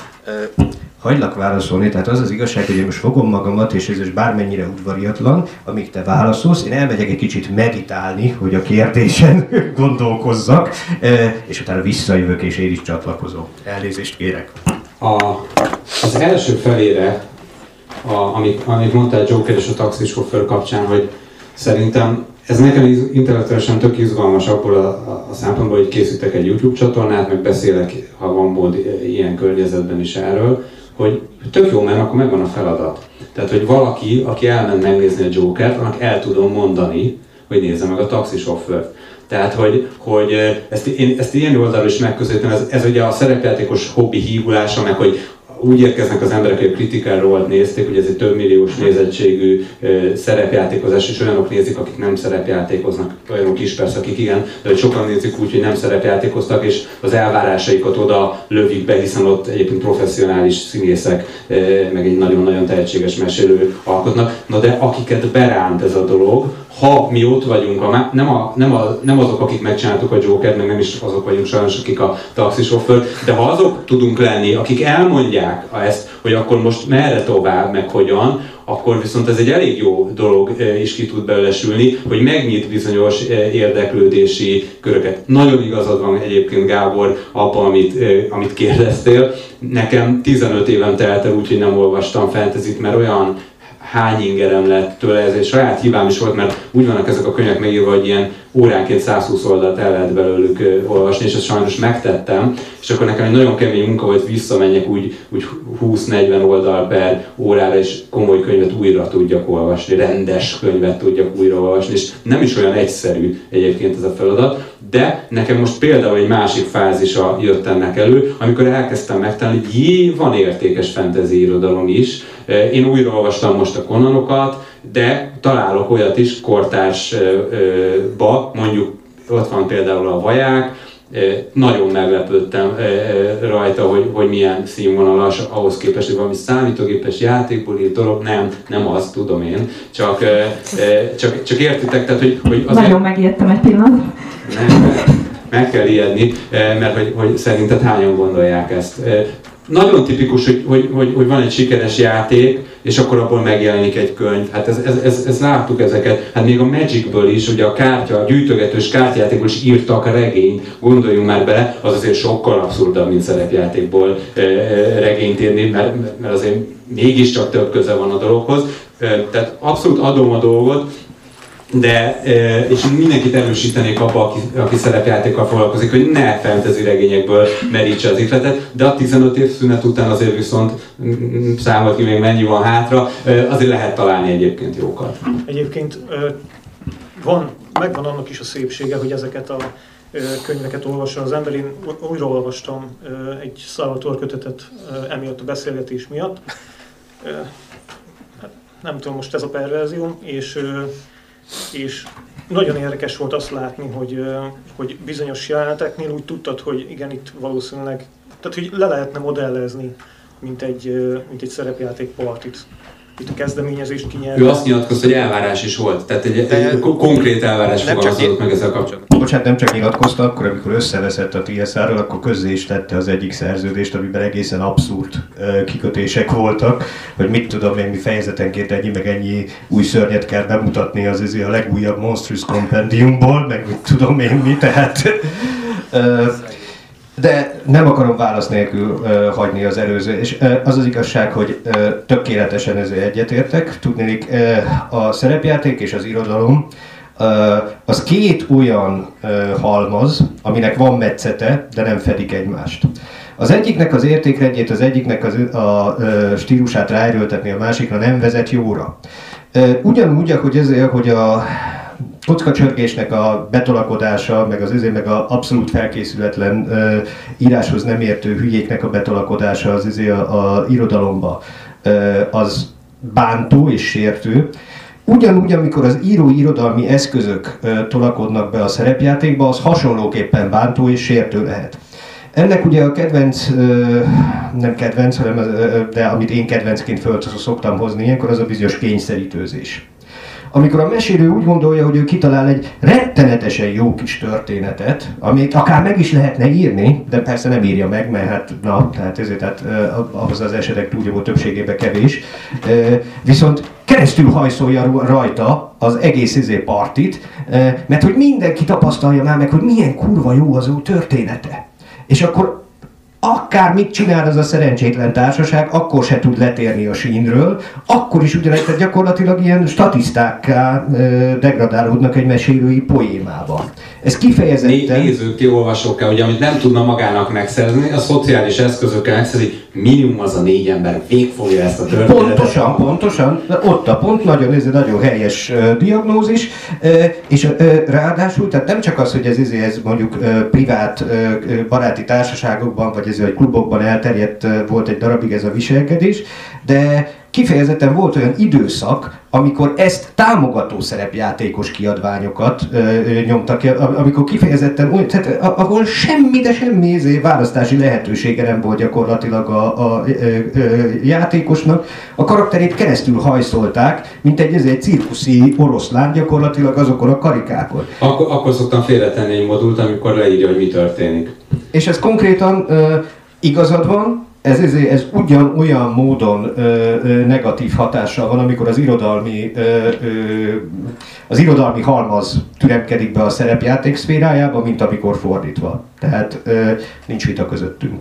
Hagylak válaszolni, tehát az az igazság, hogy én most fogom magamat, és ez is bármennyire udvariatlan, amíg te válaszolsz, én elmegyek egy kicsit meditálni, hogy a kérdésen gondolkozzak, és utána visszajövök, és én is csatlakozom. Elnézést kérek. A, az első felére, a, amit, amit mondtál Joker és a taxisofőr kapcsán, hogy szerintem ez nekem intellektuálisan tök izgalmas abból a, a, a szempontból, hogy készítek egy YouTube csatornát, meg beszélek, ha van mód, ilyen környezetben is erről, hogy tök jó, mert akkor megvan a feladat. Tehát, hogy valaki, aki elment megnézni a Jokert, annak el tudom mondani, hogy nézze meg a taxisofőrt. Tehát, hogy, hogy ezt, én, ezt ilyen oldalról is megközelítem, ez, ez ugye a szerepjátékos hobbi hívulása, meg hogy úgy érkeznek az emberek, hogy a Critical Role-t nézték, hogy ez egy több milliós nézettségű uh, szerepjátékozás, és olyanok nézik, akik nem szerepjátékoznak, olyanok is persze, akik igen, de hogy sokan nézik úgy, hogy nem szerepjátékoztak, és az elvárásaikat oda lövik be, hiszen ott egyébként professzionális színészek, uh, meg egy nagyon-nagyon tehetséges mesélő alkotnak. Na de akiket beránt ez a dolog, ha mi ott vagyunk, a, nem, a, nem, a, nem azok, akik megcsináltuk a Jokert, meg nem is azok vagyunk sajnos, akik a taxisofőr, de ha azok tudunk lenni, akik elmondják ezt, hogy akkor most merre tovább, meg hogyan, akkor viszont ez egy elég jó dolog is ki tud belőle sülni, hogy megnyit bizonyos érdeklődési köröket. Nagyon igazad van egyébként, Gábor, abban, amit, amit kérdeztél. Nekem tizenöt éven telt el úgy, hogy nem olvastam fantasyt, mert olyan hány ingerem lett tőle, ez egy saját hibám is volt, mert úgy vannak ezek a könyvek megírva, hogy ilyen óránként százhúsz oldalt el lehet belőlük uh, olvasni, és ezt sajnos megtettem, és akkor nekem egy nagyon kemény munka volt, visszamenjek úgy, úgy húsz-negyven oldal per órára, és komoly könyvet újra tudjak olvasni, rendes könyvet tudjak újra olvasni, és nem is olyan egyszerű egyébként ez a feladat, de nekem most például egy másik fázisa jött ennek elő, amikor elkezdtem megtalálni, hogy jé, van értékes fantasy irodalom is. Én újraolvastam most a Conanokat, de találok olyat is kortársba, mondjuk ott van például a Vaják, Nagyon meglepődtem rajta, hogy, hogy milyen színvonalas ahhoz képest, hogy valami számítógépes játékból írt dolog, nem, nem azt tudom én, csak, csak, csak értitek, tehát hogy, hogy azért... Nagyon megijedtem egy pillanat. Nem, meg kell ijedni, mert hogy, hogy szerinted hányan gondolják ezt. Nagyon tipikus, hogy, hogy, hogy, hogy van egy sikeres játék, és akkor abból megjelenik egy könyv. Hát ez, ez, ez, ez láttuk ezeket. Hát még a Magicből is, ugye a kártya, a gyűjtögetős kártyajátékból is írtak a regényt, gondoljunk már bele, az azért sokkal abszurdabb, mint szerepjátékból e, e, regényt írni, mert, mert azért mégiscsak több köze van a dologhoz. E, tehát abszolút adom a dolgot, de, és mindenkit erősítenék abba, aki, aki szerepjátékkal foglalkozik, hogy ne fantasy regényekből merítse az ihletet, de a tizenöt év szünet után azért viszont számolt ki még mennyi van hátra, azért lehet találni egyébként jókat. Egyébként van, megvan annak is a szépsége, hogy ezeket a könyveket olvassa az ember. Én újra olvastam egy Salvatore kötetet emiatt a beszélgetés miatt. Nem tudom, most ez a perverzióm, és és nagyon érdekes volt azt látni, hogy, hogy bizonyos jeleneteknél úgy tudtad, hogy igen, itt valószínűleg, tehát hogy le lehetne modellezni, mint egy, mint egy szerepjáték partit. Itt a kezdeményezést kinyerni. Ő azt nyilatkozta, hogy elvárás is volt, tehát egy, egy konkrét elvárás fogalmazott meg ezzel kapcsolatban. Bocsánat, nem csak nyilatkozta, akkor amikor összeveszett a té es er-ről, akkor közzé is tette az egyik szerződést, amiben egészen abszurd uh, kikötések voltak, hogy mit tudom én, mi fejezetenként ennyi, meg ennyi új szörnyet kell bemutatni az ez a legújabb Monstrous Compendiumból, meg mit tudom én mi, tehát... Uh, De nem akarom válasz nélkül uh, hagyni az előző, és uh, az az igazság, hogy uh, tökéletesen ezzel egyetértek. Tudnélik, uh, a szerepjáték és az irodalom uh, az két olyan uh, halmaz, aminek van metszete, de nem fedik egymást. Az egyiknek az értékrendjét, az egyiknek az, a, a stílusát ráerőltetni, a másikra nem vezet jóra. Uh, ugyanúgy, hogy ezért, hogy a kockacsörgésnek a betolakodása, meg az azért, meg az abszolút felkészületlen uh, íráshoz nem értő hülyéknek a betolakodása az azért a, a irodalomba, uh, az bántó és sértő. Ugyanúgy, amikor az írói irodalmi eszközök uh, tolakodnak be a szerepjátékba, az hasonlóképpen bántó és sértő lehet. Ennek ugye a kedvenc, nem kedvenc, hanem de amit én kedvencként föl szoktam hozni ilyenkor, az a bizonyos kényszerítőzés. Amikor a mesélő úgy gondolja, hogy ő kitalál egy rettenetesen jó kis történetet, amit akár meg is lehetne írni, de persze nem írja meg, mert hát, na, tehát ezért tehát, ahhoz az esetek túlnyomó többségében kevés, viszont keresztül hajszolja rajta az egész izé partit, mert hogy mindenki tapasztalja már meg, hogy milyen kurva jó az ő története. És akkor akár mit csinál az a szerencsétlen társaság, akkor se tud letérni a sínről, akkor is ugyanegy, tehát gyakorlatilag ilyen statisztákká degradálódnak egy mesélői poémába. Ez kifejezetten... Nézők, olvasók, ugye, amit nem tudna magának megszerzni, a szociális eszközökkel megszerzi, minimum az a négy ember végfogja ezt a történetet. Pontosan, pontosan, ott a pont, nagyon, ez egy nagyon helyes uh, diagnózis, uh, és uh, ráadásul, tehát nem csak az, hogy ez, ez mondjuk uh, privát uh, baráti társaságokban, vagy ez, vagy klubokban elterjedt uh, volt egy darabig ez a viselkedés, de kifejezetten volt olyan időszak, amikor ezt támogató szerepjátékos kiadványokat ö, ö, nyomtak ki, amikor kifejezetten olyan, tehát ahol semmi, de semmi ezé, választási lehetősége nem volt gyakorlatilag a, a ö, ö, játékosnak. A karakterét keresztül hajszolták, mint egy, ez egy cirkuszi oroszlán gyakorlatilag azokon a karikákon. Akkor, akkor szoktam félretenni egy modult, amikor leírja, hogy mi történik. És ez konkrétan ö, igazad van, Ez, ez, ez ugyanolyan módon ö, ö, negatív hatással van, amikor az irodalmi, ö, ö, az irodalmi halmaz türemkedik be a szerepjáték szférájába, mint amikor fordítva. Tehát ö, nincs vita közöttünk.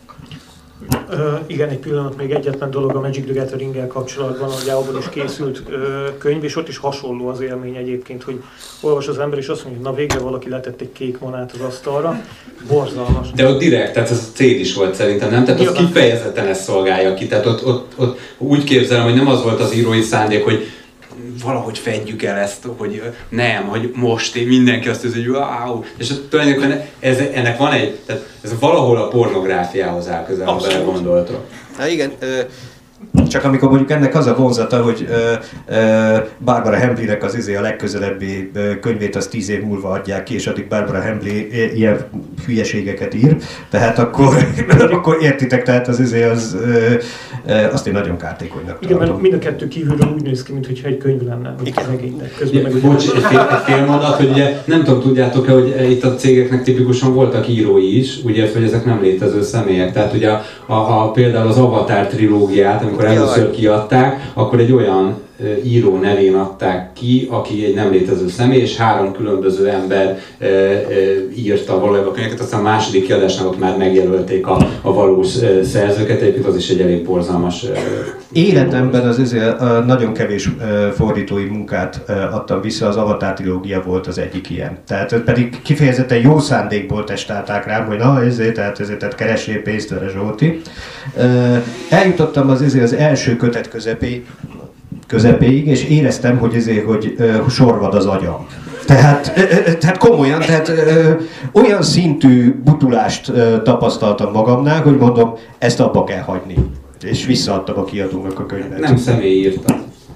Uh, igen, egy pillanat, még egyetlen dolog a Magic the Gathering-gel kapcsolatban, hogy abban is készült uh, könyv, és ott is hasonló az élmény egyébként, hogy olvas az ember, és azt mondja, hogy na végre valaki letett egy kék manát az asztalra, borzalmas. De ott direkt, tehát ez cél is volt szerintem, nem? Tehát az kifejezetten ezt szolgálja ki, tehát ott, ott, ott úgy képzelem, hogy nem az volt az írói szándék, hogy valahogy fedjük el ezt, hogy nem, hogy most én mindenki azt hiszi, hogy wow, és tulajdonképpen ez, ennek van egy, tehát ez valahol a pornográfiához áll közel, ha belegondoltok. Hát igen, Csak amikor mondjuk ennek az a vonzata, hogy ö, ö, Barbara Hamblynek az izé a legközelebbi könyvét az tíz év múlva adják ki, és addig Barbara Hambly ilyen hülyeségeket ír, tehát akkor, akkor értitek, tehát az izé az, ö, ö, azt én nagyon kártékonynak igen, tartom. mert mind a kettő kívülről úgy néz ki, mintha egy könyv lenne, hogy regénynek. Közben Ja, meg bocs, egy fél, egy fél mondat, hogy ugye nem tudom, tudjátok-e, hogy itt a cégeknek tipikusan voltak írói is, ugye, hogy ezek nem létező személyek. Tehát ugye a, a, a, például az Avatar trilógiát, amikor először kiadták, akkor egy olyan író nevén adták ki, aki egy nem létező személy, és három különböző ember e, e, írta valójában a könyveket, aztán a második kiadásnál ott már megjelölték a, a valós szerzőket, egyébként az is egy elég borzalmas... E, Életemben az ezért nagyon kevés fordítói munkát adtam vissza, az Avatar trilógia volt az egyik ilyen. Tehát pedig kifejezetten jó szándékból testálták rám, hogy na ezért, tehát ezért, tehát keressél pénzt vele, Zsolti. Eljutottam az ezért az első kötet közepéig, közepéig, és éreztem, hogy ezért, hogy uh, sorvad az agyam. Tehát, uh, tehát komolyan, tehát uh, olyan szintű butulást uh, tapasztaltam magamnál, hogy mondom, ezt abba kell hagyni. És visszaadtam a kiadónak a könyvet. Nem személy írta.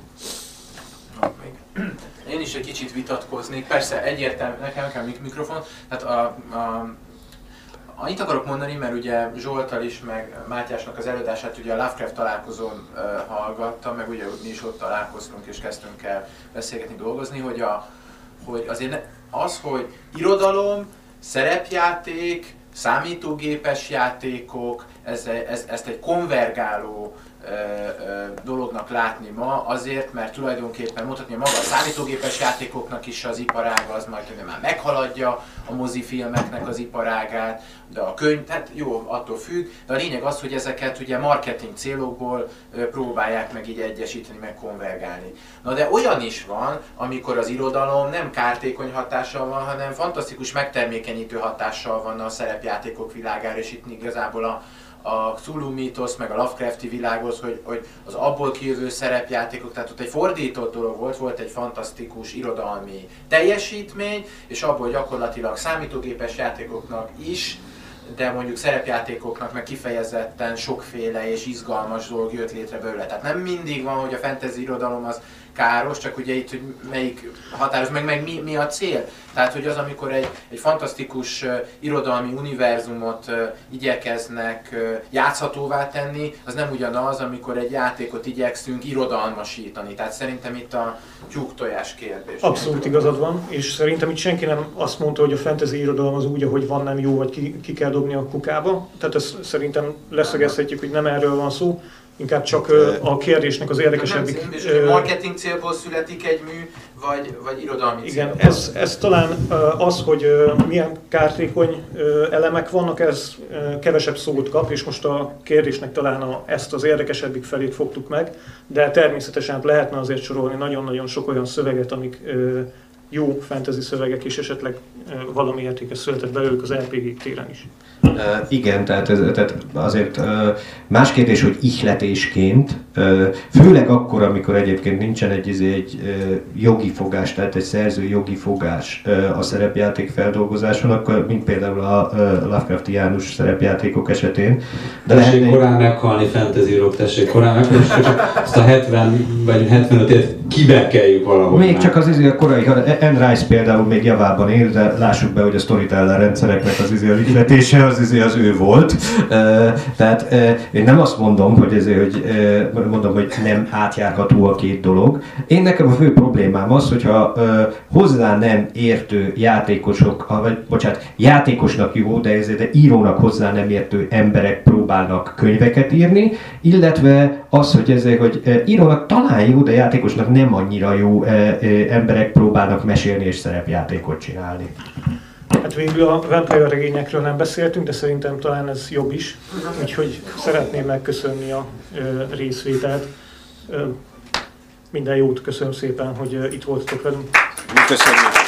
Én is egy kicsit vitatkoznék, persze egyértelmű, nekem kell mikrofon, tehát a, a annyit akarok mondani, mert ugye Zsolttal is, meg Mátyásnak az előadását ugye a Lovecraft találkozón uh, hallgattam, meg ugye mi is ott találkoztunk és kezdtünk el beszélgetni, dolgozni, hogy, a, hogy azért ne, az, hogy irodalom, szerepjáték, számítógépes játékok, ez, ez, ezt egy konvergáló ö, ö, dolognak látni ma, azért, mert tulajdonképpen mondhatni, hogy maga a számítógépes játékoknak is az iparága az majd már meghaladja a mozifilmeknek az iparágát, de a könyv, tehát jó, attól függ, de a lényeg az, hogy ezeket ugye marketing célokból ö, próbálják meg így egyesíteni, meg konvergálni. Na de olyan is van, amikor az irodalom nem kártékony hatással van, hanem fantasztikus megtermékenyítő hatással van a szerepjátékok világára, és itt igazából a a Cthulhu mítosz, meg a Lovecrafti világhoz, hogy, hogy az abból kijövő szerepjátékok, tehát ott egy fordított dolog volt, volt egy fantasztikus irodalmi teljesítmény, és abból gyakorlatilag számítógépes játékoknak is, de mondjuk szerepjátékoknak meg kifejezetten sokféle és izgalmas dolog jött létre belőle. Tehát nem mindig van, hogy a fantasy irodalom az káros, csak ugye itt, hogy melyik határoz meg, meg mi, mi a cél. Tehát, hogy az, amikor egy, egy fantasztikus uh, irodalmi univerzumot uh, igyekeznek uh, játszhatóvá tenni, az nem ugyanaz, amikor egy játékot igyekszünk irodalmasítani. Tehát szerintem itt a tyúk-tojás kérdés. Abszolút igazad van, és szerintem itt senki nem azt mondta, hogy a fantasy irodalom az úgy, ahogy van, nem jó, vagy ki, ki kell dobni a kukába. Tehát ezt szerintem leszögezhetjük, hogy nem erről van szó. Inkább csak a kérdésnek az érdekesebbik... Nem, és marketing célból születik egy mű, vagy, vagy irodalmi igen, célból? ez, ez talán az, hogy milyen kártékony elemek vannak, ez kevesebb szót kap, és most a kérdésnek talán a, ezt az érdekesebbik felét fogtuk meg, de természetesen lehetne azért sorolni nagyon-nagyon sok olyan szöveget, amik jó fantasy szövegek, és esetleg valami értékes született belőlük az er pé gé téren is. Uh, igen, tehát, ez, tehát azért uh, más kérdés, hogy ihletésként, uh, főleg akkor, amikor egyébként nincsen egy, egy uh, jogi fogás, tehát egy szerző jogi fogás uh, a szerepjáték feldolgozáson, akkor, mint például a uh, Lovecrafti János szerepjátékok esetén. De tessék egy... korán meghalni fantasy-ról, tessék korán meghalni, csak azt a hetven vagy hetvenöt évet kibekeljük valahogy. Még már. csak az izé a korai, Anne Rice például még javában él, de lássuk be, hogy a storyteller rendszereknek az izé a ihletése az izé az ő volt. Tehát én nem azt mondom, hogy ezért, hogy mondom, hogy nem átjárható a két dolog. Én nekem a fő problémám az, hogyha hozzá nem értő játékosok, vagy bocsánat, játékosnak jó, de ezért de írónak hozzá nem értő emberek próbálnak könyveket írni, illetve az, hogy ezért, hogy írónak talán jó, de játékosnak nem annyira jó emberek próbálnak mesélni és szerepjátékot csinálni. Hát végül a Vampire regényekről nem beszéltünk, de szerintem talán ez jobb is. Úgyhogy szeretném megköszönni a ö, részvételt. Ö, minden jót, köszönöm szépen, hogy ö, itt voltatok velünk. Köszönjük.